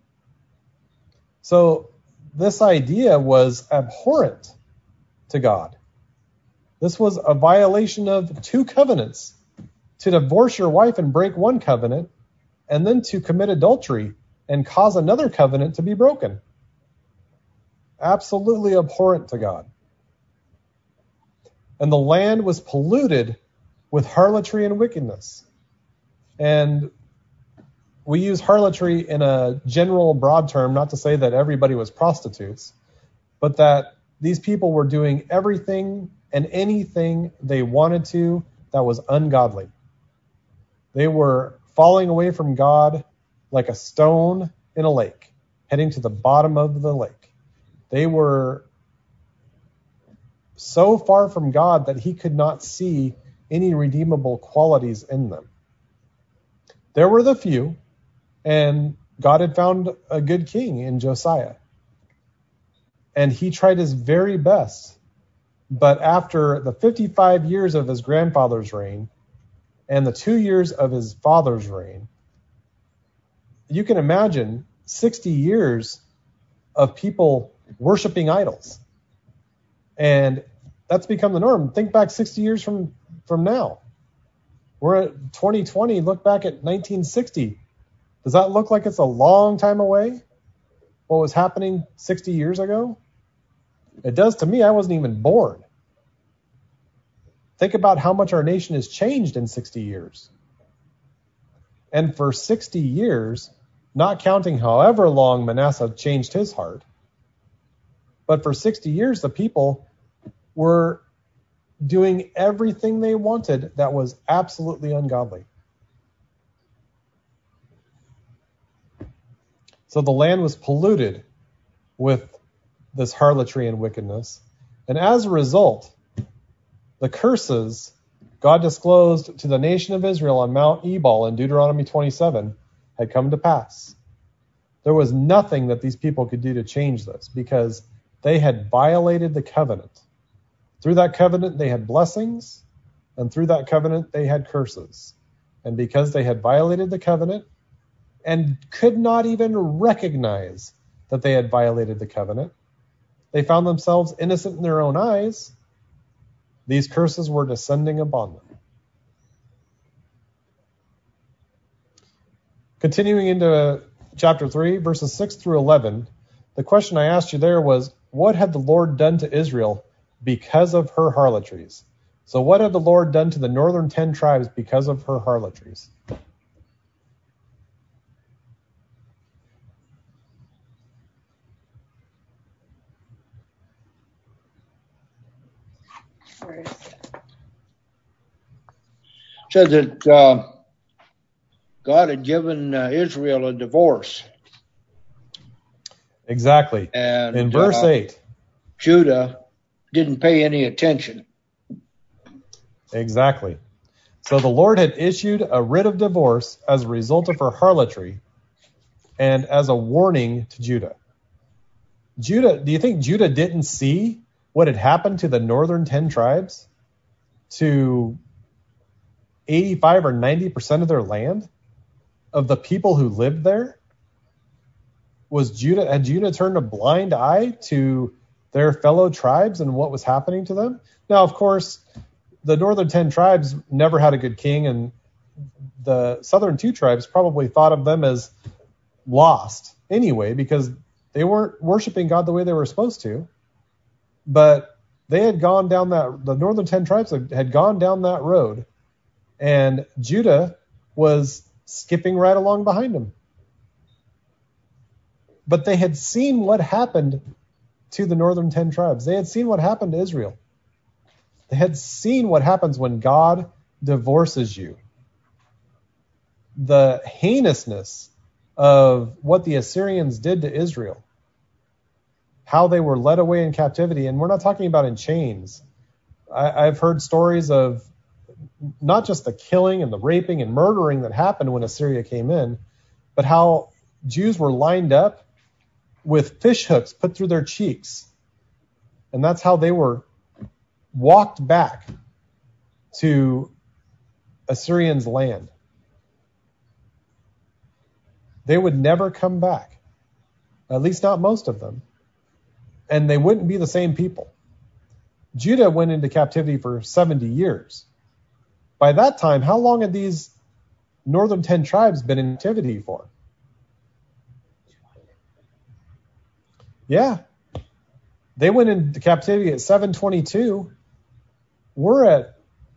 So this idea was abhorrent to God. This was a violation of two covenants. To divorce your wife and break one covenant, and then to commit adultery and cause another covenant to be broken. Absolutely abhorrent to God. And the land was polluted with harlotry and wickedness. And we use harlotry in a general, broad term, not to say that everybody was prostitutes, but that these people were doing everything and anything they wanted to that was ungodly. They were falling away from God like a stone in a lake, heading to the bottom of the lake. They were so far from God that he could not see any redeemable qualities in them. There were the few, and God had found a good king in Josiah. And he tried his very best. But after the 55 years of his grandfather's reign, and the 2 years of his father's reign, you can imagine 60 years of people worshiping idols. And that's become the norm. Think back 60 years from now. We're at 2020. Look back at 1960. Does that look like it's a long time away? What was happening 60 years ago? It does to me. I wasn't even born. Think about how much our nation has changed in 60 years. And for 60 years, not counting however long Manasseh changed his heart, but for 60 years, the people were doing everything they wanted that was absolutely ungodly. So the land was polluted with this harlotry and wickedness. And as a result, the curses God disclosed to the nation of Israel on Mount Ebal in Deuteronomy 27 had come to pass. There was nothing that these people could do to change this because they had violated the covenant. Through that covenant, they had blessings, and through that covenant, they had curses. And because they had violated the covenant and could not even recognize that they had violated the covenant, they found themselves innocent in their own eyes. These curses were descending upon them. Continuing into chapter 3, verses 6 through 11, the question I asked you there was, what had the Lord done to Israel because of her harlotries? So what had the Lord done to the northern 10 tribes because of her harlotries? Said that God had given Israel a divorce. Exactly. And in verse 8, Judah didn't pay any attention. Exactly. So the Lord had issued a writ of divorce as a result of her harlotry and as a warning to Judah. Do you think Judah didn't see what had happened to the northern 10 tribes? To 85 or 90% of their land? Of the people who lived there? Had Judah turned a blind eye to their fellow tribes and what was happening to them? Now, of course, the northern 10 tribes never had a good king, and the southern 2 tribes probably thought of them as lost anyway, because They weren't worshiping God the way they were supposed to, but they had gone down the northern 10 tribes had gone down that road, and Judah was skipping right along behind them. But they had seen what happened to the northern 10 tribes. They had seen what happened to Israel. They had seen what happens when God divorces you. The heinousness of what the Assyrians did to Israel, how they were led away in captivity. And we're not talking about in chains. I've heard stories of not just the killing and the raping and murdering that happened when Assyria came in, but how Jews were lined up with fish hooks put through their cheeks. And that's how they were walked back to Assyrians' land. They would never come back, at least not most of them. And they wouldn't be the same people. Judah went into captivity for 70 years. By that time, how long had these northern 10 tribes been in captivity for? Yeah. They went into captivity at 722. We're at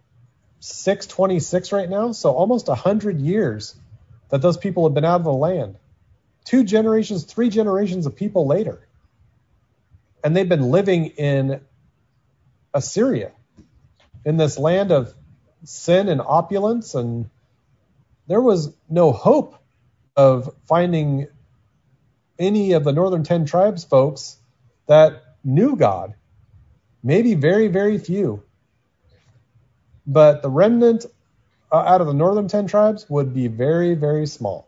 626 right now, so almost 100 years that those people have been out of the land. 2 generations, 3 generations of people later. And they've been living in Assyria, in this land of sin and opulence, and there was no hope of finding any of the northern 10 tribes folks that knew God. Maybe very, very few. But the remnant out of the northern 10 tribes would be very, very small.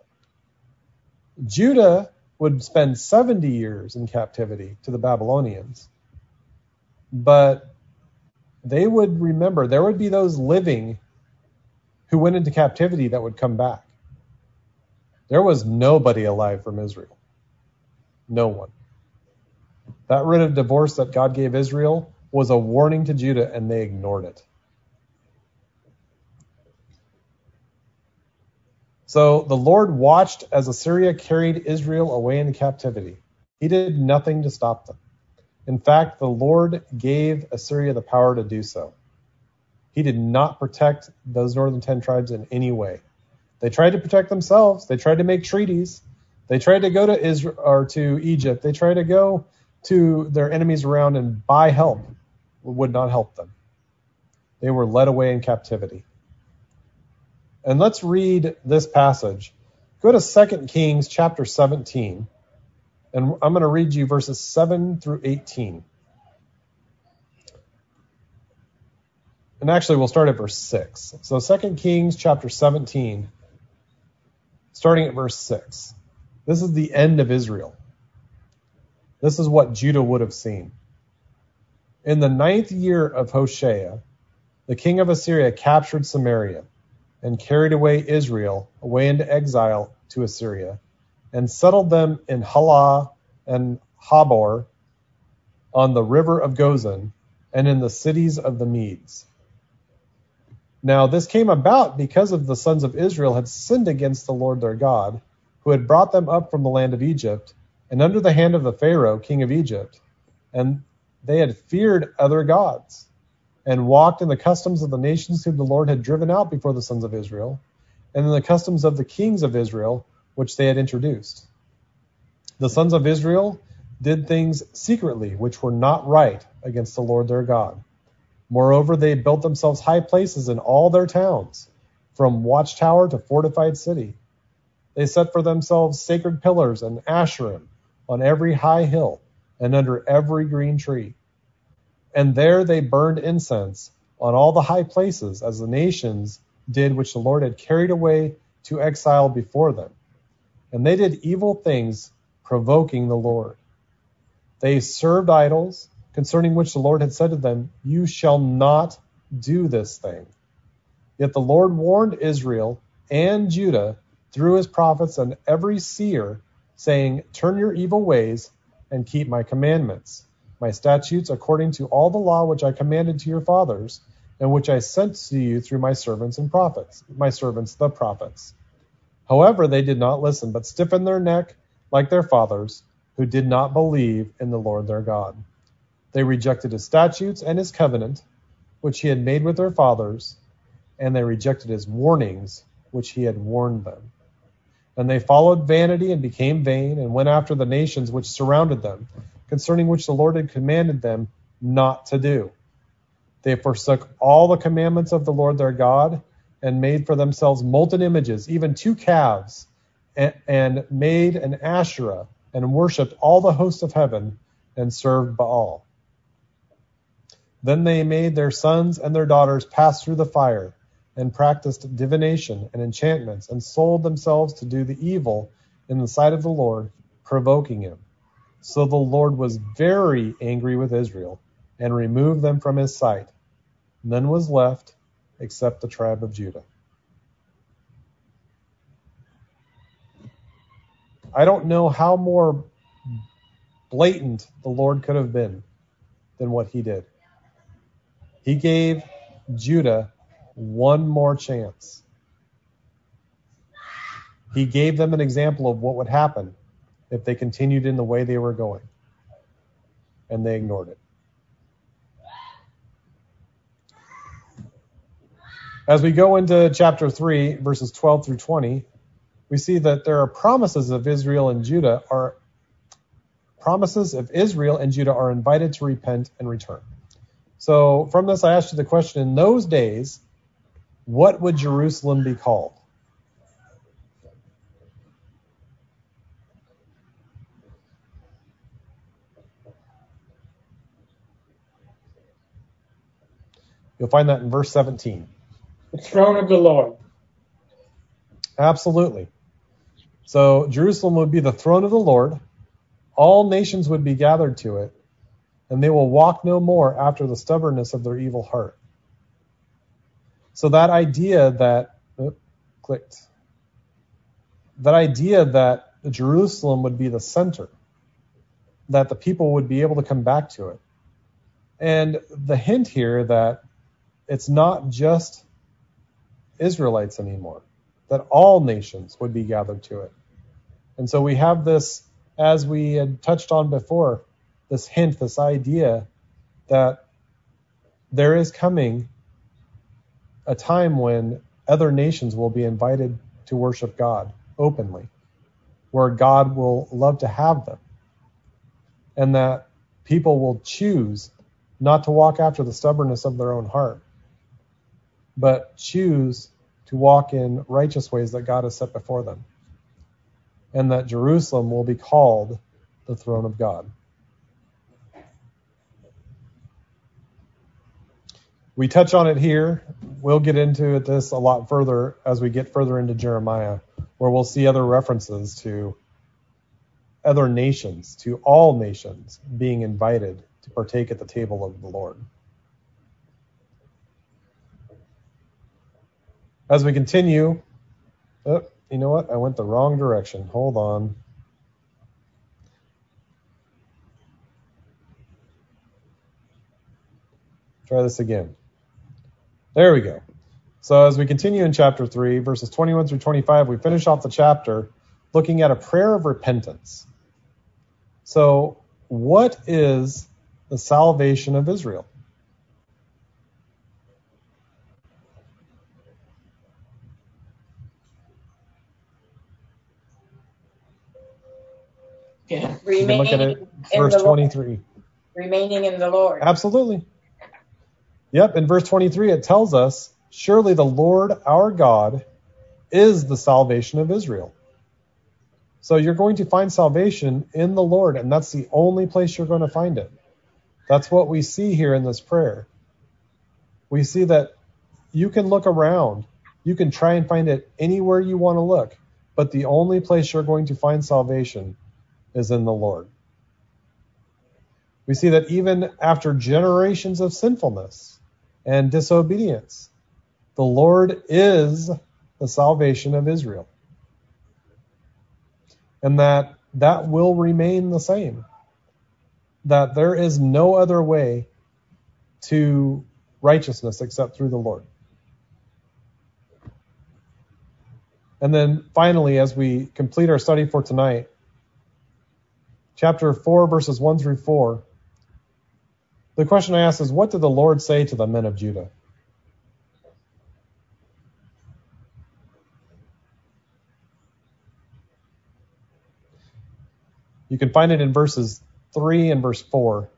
Judah would spend 70 years in captivity to the Babylonians. But they would remember, there would be those living who went into captivity that would come back. There was nobody alive from Israel. No one. That writ of divorce that God gave Israel was a warning to Judah, and they ignored it. So the Lord watched as Assyria carried Israel away into captivity. He did nothing to stop them. In fact, the Lord gave Assyria the power to do so. He did not protect those northern 10 tribes in any way. They tried to protect themselves. They tried to make treaties. They tried to go to Israel or to Egypt. They tried to go to their enemies around and buy help. It would not help them. They were led away in captivity. And let's read this passage. Go to 2 Kings chapter 17. And I'm going to read you verses 7 through 18. And actually, we'll start at verse 6. So 2 Kings chapter 17, starting at verse 6. This is the end of Israel. This is what Judah would have seen. In the 9th year of Hoshea, the king of Assyria captured Samaria and carried away Israel away into exile to Assyria, and settled them in Halah and Habor on the river of Gozan, and in the cities of the Medes. Now this came about because of the sons of Israel had sinned against the Lord their God, who had brought them up from the land of Egypt, and under the hand of the Pharaoh, king of Egypt, and they had feared other gods, and walked in the customs of the nations whom the Lord had driven out before the sons of Israel, and in the customs of the kings of Israel, which they had introduced. The sons of Israel did things secretly, which were not right against the Lord their God. Moreover, they built themselves high places in all their towns, from watchtower to fortified city. They set for themselves sacred pillars and Asherim on every high hill and under every green tree. And there they burned incense on all the high places, as the nations did which the Lord had carried away to exile before them. And they did evil things, provoking the Lord. They served idols, concerning which the Lord had said to them, "You shall not do this thing." Yet the Lord warned Israel and Judah through his prophets and every seer, saying, "Turn your evil ways and keep my commandments, my statutes, according to all the law which I commanded to your fathers, and which I sent to you through my servants and prophets, my servants the prophets." However, they did not listen, but stiffened their neck like their fathers, who did not believe in the Lord their God. They rejected his statutes and his covenant, which he had made with their fathers, and they rejected his warnings, which he had warned them. And they followed vanity and became vain, and went after the nations which surrounded them, concerning which the Lord had commanded them not to do. They forsook all the commandments of the Lord their God, and made for themselves molten images, even 2 calves, and made an Asherah, and worshipped all the hosts of heaven, and served Baal. Then they made their sons and their daughters pass through the fire, and practiced divination and enchantments, and sold themselves to do the evil in the sight of the Lord, provoking him. So the Lord was very angry with Israel, and removed them from his sight. None was left except the tribe of Judah. I don't know how more blatant the Lord could have been than what he did. He gave Judah one more chance. He gave them an example of what would happen if they continued in the way they were going. And they ignored it. As we go into chapter 3, verses 12 through 20, we see that there are promises of Israel and Judah are invited to repent and return. So from this, I asked you the question, in those days, what would Jerusalem be called? You'll find that in verse 17. The throne of the Lord. Absolutely. So Jerusalem would be the throne of the Lord. All nations would be gathered to it, and they will walk no more after the stubbornness of their evil heart. So that idea that Jerusalem would be the center, that the people would be able to come back to it. And the hint here that it's not just Israelites anymore, that all nations would be gathered to it. And so we have this, as we had touched on before, this hint, this idea that there is coming a time when other nations will be invited to worship God openly, where God will love to have them, and that people will choose not to walk after the stubbornness of their own heart, but choose to walk in righteous ways that God has set before them, and that Jerusalem will be called the throne of God. We touch on it here. We'll get into this a lot further as we get further into Jeremiah, where we'll see other references to other nations, to all nations being invited to partake at the table of the Lord. As we continue, you know what? I went the wrong direction. Hold on. Try this again. There we go. So as we continue in chapter 3, verses 21 through 25, we finish off the chapter looking at a prayer of repentance. So what is the salvation of Israel? Yeah. You can look at it, verse 23. Remaining in the Lord. Absolutely. Yep, in verse 23 it tells us, surely the Lord our God is the salvation of Israel. So you're going to find salvation in the Lord, and that's the only place you're going to find it. That's what we see here in this prayer. We see that you can look around. You can try and find it anywhere you want to look, but the only place you're going to find salvation is in the Lord. We see that even after generations of sinfulness and disobedience, the Lord is the salvation of Israel. And that will remain the same. That there is no other way to righteousness except through the Lord. And then finally, as we complete our study for tonight, chapter 4, verses 1 through 4. The question I ask is, what did the Lord say to the men of Judah? You can find it in verses 3 and verse 4.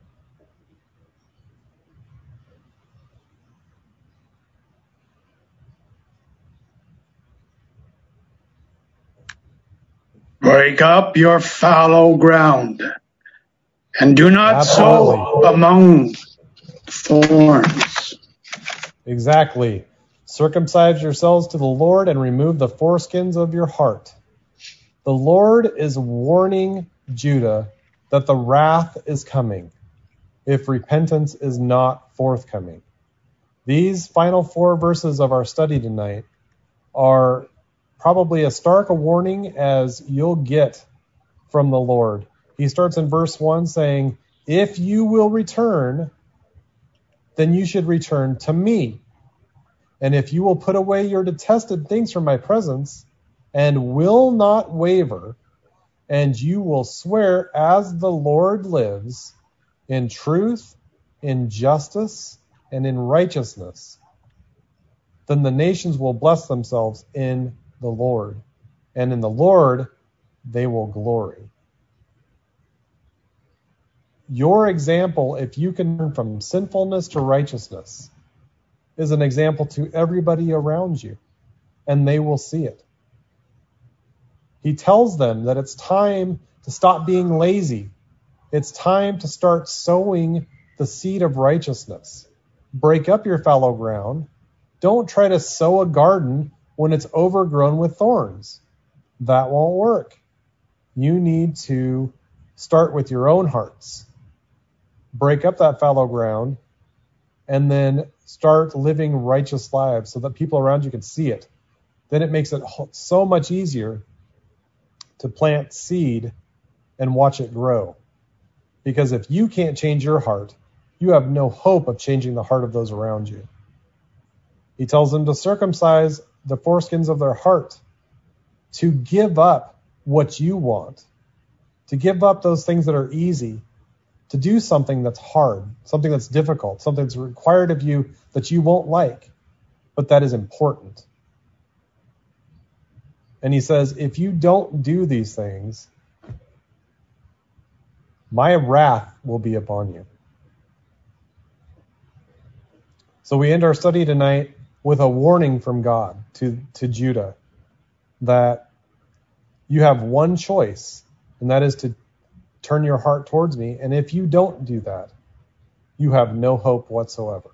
Break up your fallow ground, and do not sow among thorns. Exactly. Circumcise yourselves to the Lord and remove the foreskins of your heart. The Lord is warning Judah that the wrath is coming if repentance is not forthcoming. These final 4 verses of our study tonight are probably as stark a warning as you'll get from the Lord. He starts in verse 1 saying, if you will return, then you should return to me. And if you will put away your detested things from my presence and will not waver, and you will swear as the Lord lives, in truth, in justice, and in righteousness, then the nations will bless themselves in the Lord, and in the Lord they will glory. Your example, if you can turn from sinfulness to righteousness, is an example to everybody around you, and they will see it. He tells them that it's time to stop being lazy. It's time to start sowing the seed of righteousness. Break up your fallow ground. Don't try to sow a garden when it's overgrown with thorns. That won't work. You need to start with your own hearts. Break up that fallow ground and then start living righteous lives so that people around you can see it. Then it makes it so much easier to plant seed and watch it grow. Because if you can't change your heart, you have no hope of changing the heart of those around you. He tells them to circumcise the foreskins of their heart, to give up what you want, to give up those things that are easy, to do something that's hard, something that's difficult, something that's required of you that you won't like, but that is important. And he says, if you don't do these things, my wrath will be upon you. So we end our study tonight with a warning from God to Judah that you have one choice, and that is to turn your heart towards me. And if you don't do that, you have no hope whatsoever.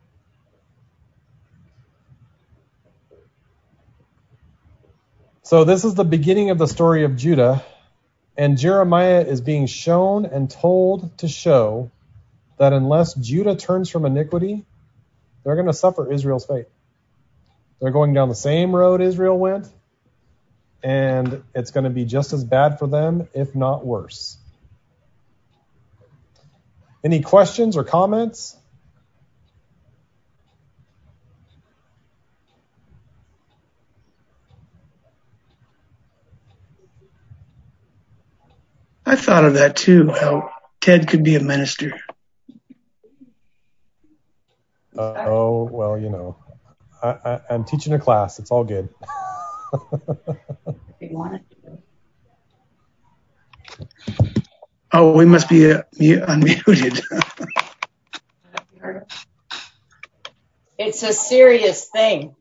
So this is the beginning of the story of Judah, and Jeremiah is being shown and told to show that unless Judah turns from iniquity, they're going to suffer Israel's fate. They're going down the same road Israel went, and it's going to be just as bad for them, if not worse. Any questions or comments? I thought of that too, how Ted could be a minister. Oh, well, you know, I'm teaching a class. It's all good. Oh, we must be unmuted. It's a serious thing.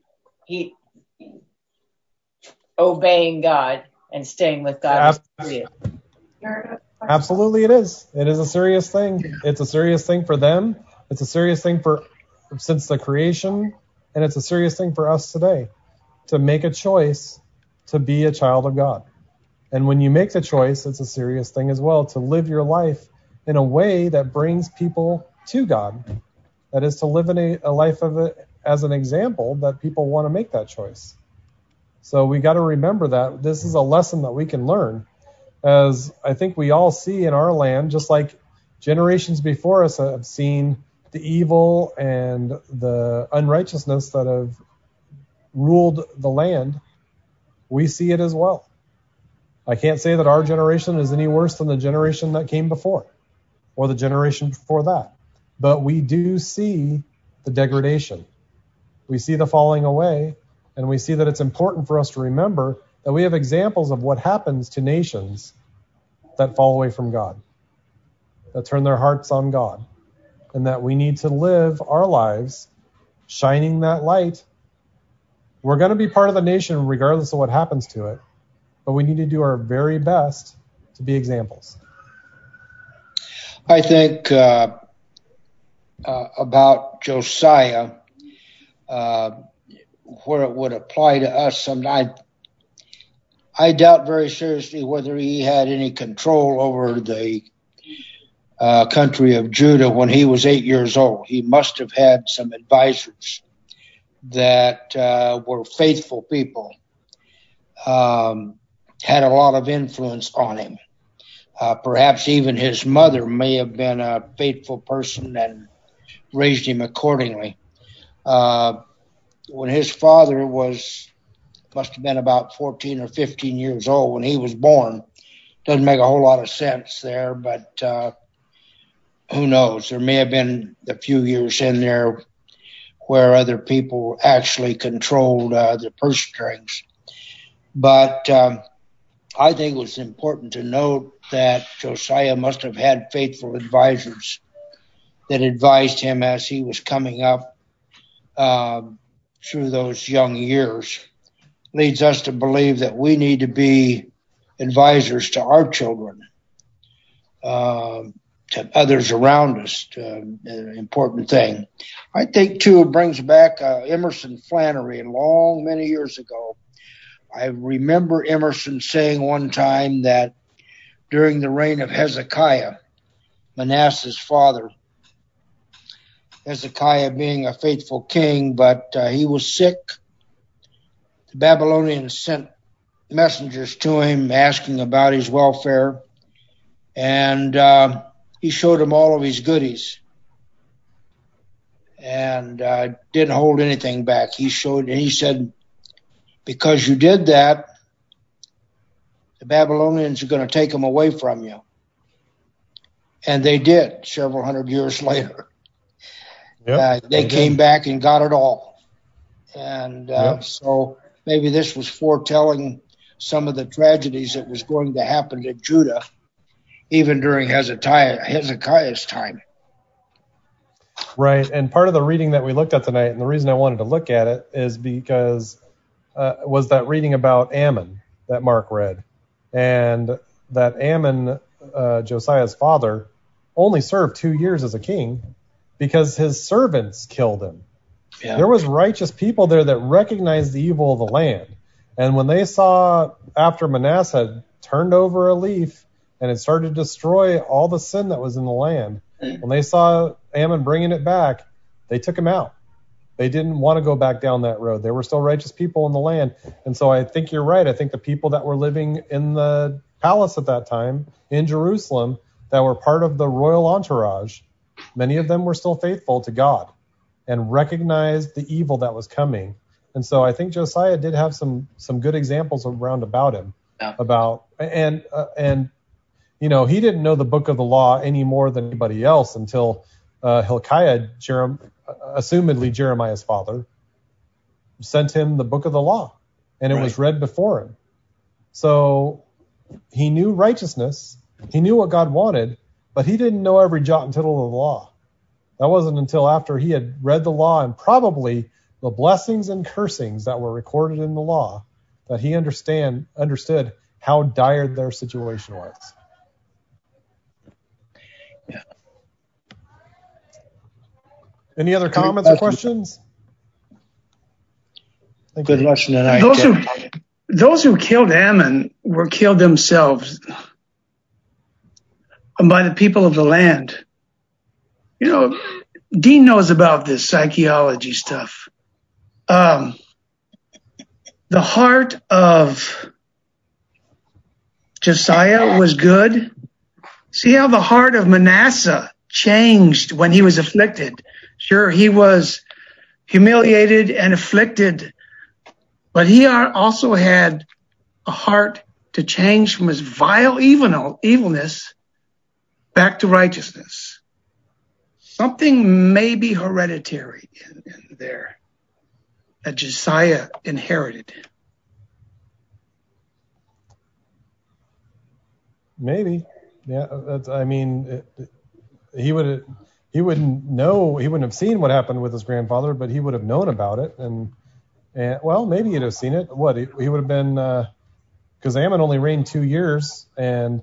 Obeying God and staying with God. Absolutely it is. It is a serious thing. Yeah. It's a serious thing for them. It's a serious thing since the creation, and it's a serious thing for us today to make a choice to be a child of God. And when you make the choice, it's a serious thing as well to live your life in a way that brings people to God. That is to live in a life of it as an example that people want to make that choice. So we got to remember that this is a lesson that we can learn, as I think we all see in our land, just like generations before us have seen the evil and the unrighteousness that have ruled the land. We see it as well. I can't say that our generation is any worse than the generation that came before or the generation before that. But we do see the degradation. We see the falling away, and we see that it's important for us to remember that we have examples of what happens to nations that fall away from God, that turn their hearts on God, and that we need to live our lives shining that light. We're going to be part of the nation regardless of what happens to it, but we need to do our very best to be examples. I think about Josiah, where it would apply to us sometimes. I doubt very seriously whether he had any control over the country of Judah when he was 8 years old. He must have had some advisors that were faithful people, had a lot of influence on him. Perhaps even his mother may have been a faithful person and raised him accordingly. When his father must have been about 14 or 15 years old when he was born. Doesn't make a whole lot of sense there, but who knows? There may have been a few years in there where other people actually controlled the purse strings. But I think it was important to note that Josiah must have had faithful advisors that advised him as he was coming up through those young years. Leads us to believe that we need to be advisors to our children, to others around us, an important thing. I think, too, it brings back Emerson Flannery many years ago. I remember Emerson saying one time that during the reign of Hezekiah, Manasseh's father, Hezekiah being a faithful king, but he was sick. The Babylonians sent messengers to him asking about his welfare, and he showed them all of his goodies and didn't hold anything back. He said, because you did that, the Babylonians are going to take them away from you. And they did several hundred years later. Yep, they came back and got it all. And so maybe this was foretelling some of the tragedies that was going to happen to Judah, even during Hezekiah's time. Right. And part of the reading that we looked at tonight, and the reason I wanted to look at it is because was that reading about Ammon that Mark read. And that Ammon, Josiah's father, only served 2 years as a king because his servants killed him. Yeah. There was righteous people there that recognized the evil of the land. And when they saw after Manasseh had turned over a leaf and it started to destroy all the sin that was in the land, when they saw Ammon bringing it back, they took him out. They didn't want to go back down that road. They were still righteous people in the land. And so I think you're right. I think the people that were living in the palace at that time in Jerusalem that were part of the royal entourage, many of them were still faithful to God and recognized the evil that was coming. And so I think Josiah did have some good examples around about him. Yeah. And you know, he didn't know the book of the law any more than anybody else until Hilkiah, assumedly Jeremiah's father, sent him the book of the law, and it was read before him. So he knew righteousness, he knew what God wanted, but he didn't know every jot and tittle of the law. That wasn't until after he had read the law and probably the blessings and cursings that were recorded in the law that he understood how dire their situation was. Yeah. Any other comments or questions? Good lesson tonight. Those who killed Ammon were killed themselves by the people of the land. You know, Dean knows about this psychology stuff. The heart of Josiah was good. See how the heart of Manasseh changed when he was afflicted. Sure, he was humiliated and afflicted, but he also had a heart to change from his vile evilness back to righteousness. Something may be hereditary in there that Josiah inherited. Maybe. Yeah. He wouldn't know. He wouldn't have seen what happened with his grandfather, but he would have known about it. And well, maybe he'd have seen it. What he would have been, because Ammon only reigned 2 years, and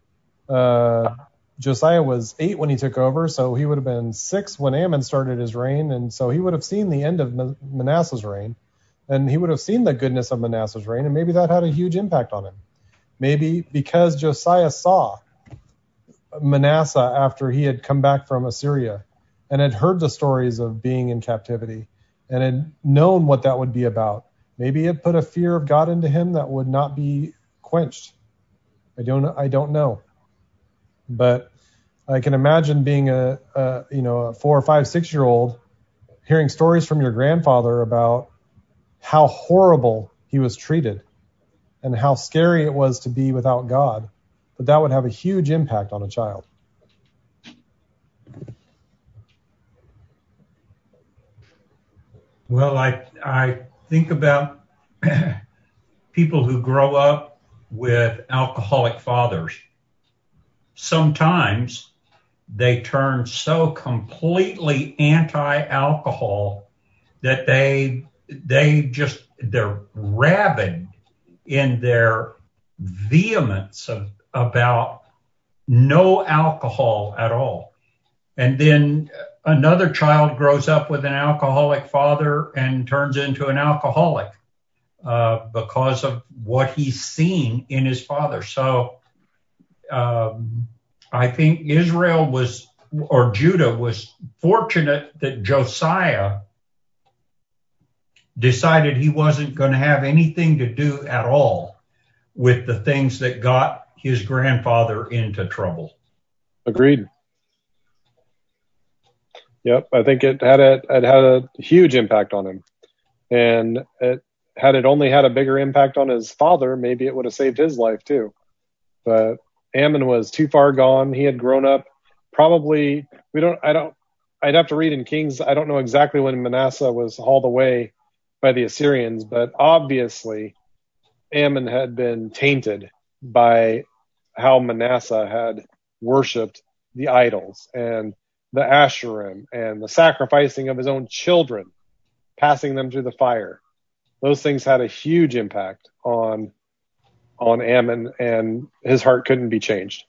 Josiah was 8 when he took over, so he would have been 6 when Ammon started his reign, and so he would have seen the end of Manasseh's reign, and he would have seen the goodness of Manasseh's reign, and maybe that had a huge impact on him. Maybe because Josiah saw Manasseh after he had come back from Assyria and had heard the stories of being in captivity and had known what that would be about. Maybe it put a fear of God into him that would not be quenched. I don't know. But I can imagine being a 4 or 5, 6-year-old hearing stories from your grandfather about how horrible he was treated and how scary it was to be without God. But that would have a huge impact on a child. Well, I think about people who grow up with alcoholic fathers. Sometimes they turn so completely anti-alcohol that they're rabid in their vehemence about no alcohol at all. And then another child grows up with an alcoholic father and turns into an alcoholic because of what he's seen in his father. So I think Judah was fortunate that Josiah decided he wasn't going to have anything to do at all with the things that got his grandfather into trouble. Agreed. Yep, I think it had a huge impact on him. And had it only had a bigger impact on his father, maybe it would have saved his life too. But Ammon was too far gone. He had grown up probably, I'd have to read in Kings. I don't know exactly when Manasseh was hauled away by the Assyrians, but obviously Ammon had been tainted by how Manasseh had worshipped the idols and the Asherim and the sacrificing of his own children, passing them through the fire. Those things had a huge impact on Ammon, and his heart couldn't be changed.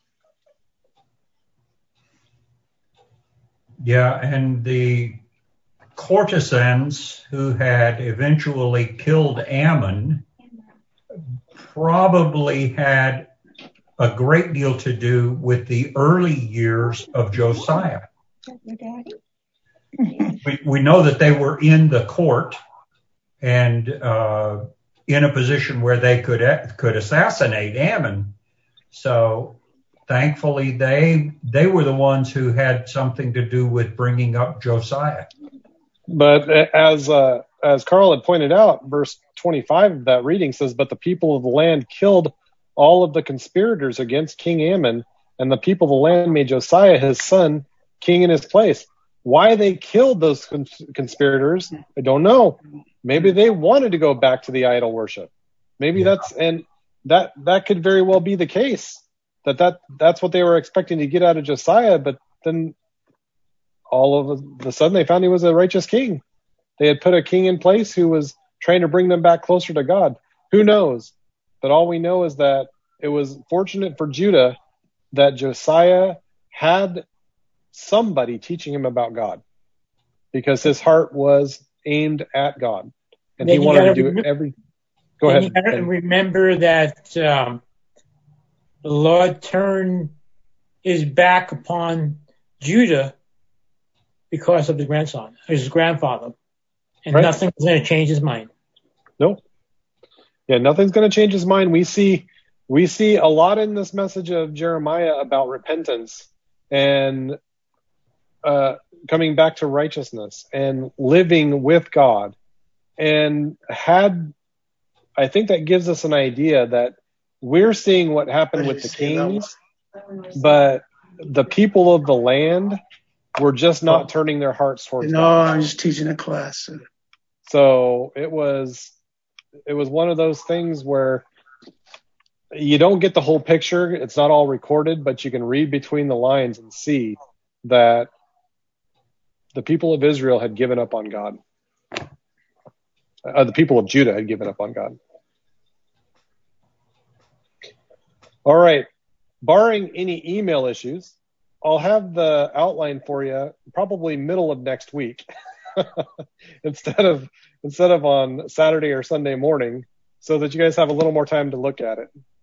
Yeah, and the courtesans who had eventually killed Ammon probably had a great deal to do with the early years of Josiah. We know that they were in the court and in a position where they could assassinate Ammon. So thankfully, they were the ones who had something to do with bringing up Josiah. But as Carl had pointed out, verse 25 of that reading says, "But the people of the land killed all of the conspirators against King Ammon, and the people of the land made Josiah his son king in his place." Why they killed those conspirators, I don't know. Maybe they wanted to go back to the idol worship. Maybe that could very well be the case. That's what they were expecting to get out of Josiah, but then all of a sudden they found he was a righteous king. They had put a king in place who was trying to bring them back closer to God. Who knows? But all we know is that it was fortunate for Judah that Josiah had somebody teaching him about God, because his heart was aimed at God, and he wanted to do it Go ahead. You got to remember that the Lord turned his back upon Judah because of his grandfather, and right. Nothing's going to change his mind. No. Yeah, nothing's going to change his mind. We see a lot in this message of Jeremiah about repentance and coming back to righteousness and living with God. And I think that gives us an idea that we're seeing what happened with the kings, but the people of the land were just not turning their hearts towards No, God. I was teaching a class. So it was one of those things where you don't get the whole picture. It's not all recorded, but you can read between the lines and see that the people of Israel had given up on God. The people of Judah had given up on God. All right. Barring any email issues, I'll have the outline for you probably middle of next week instead of on Saturday or Sunday morning, so that you guys have a little more time to look at it.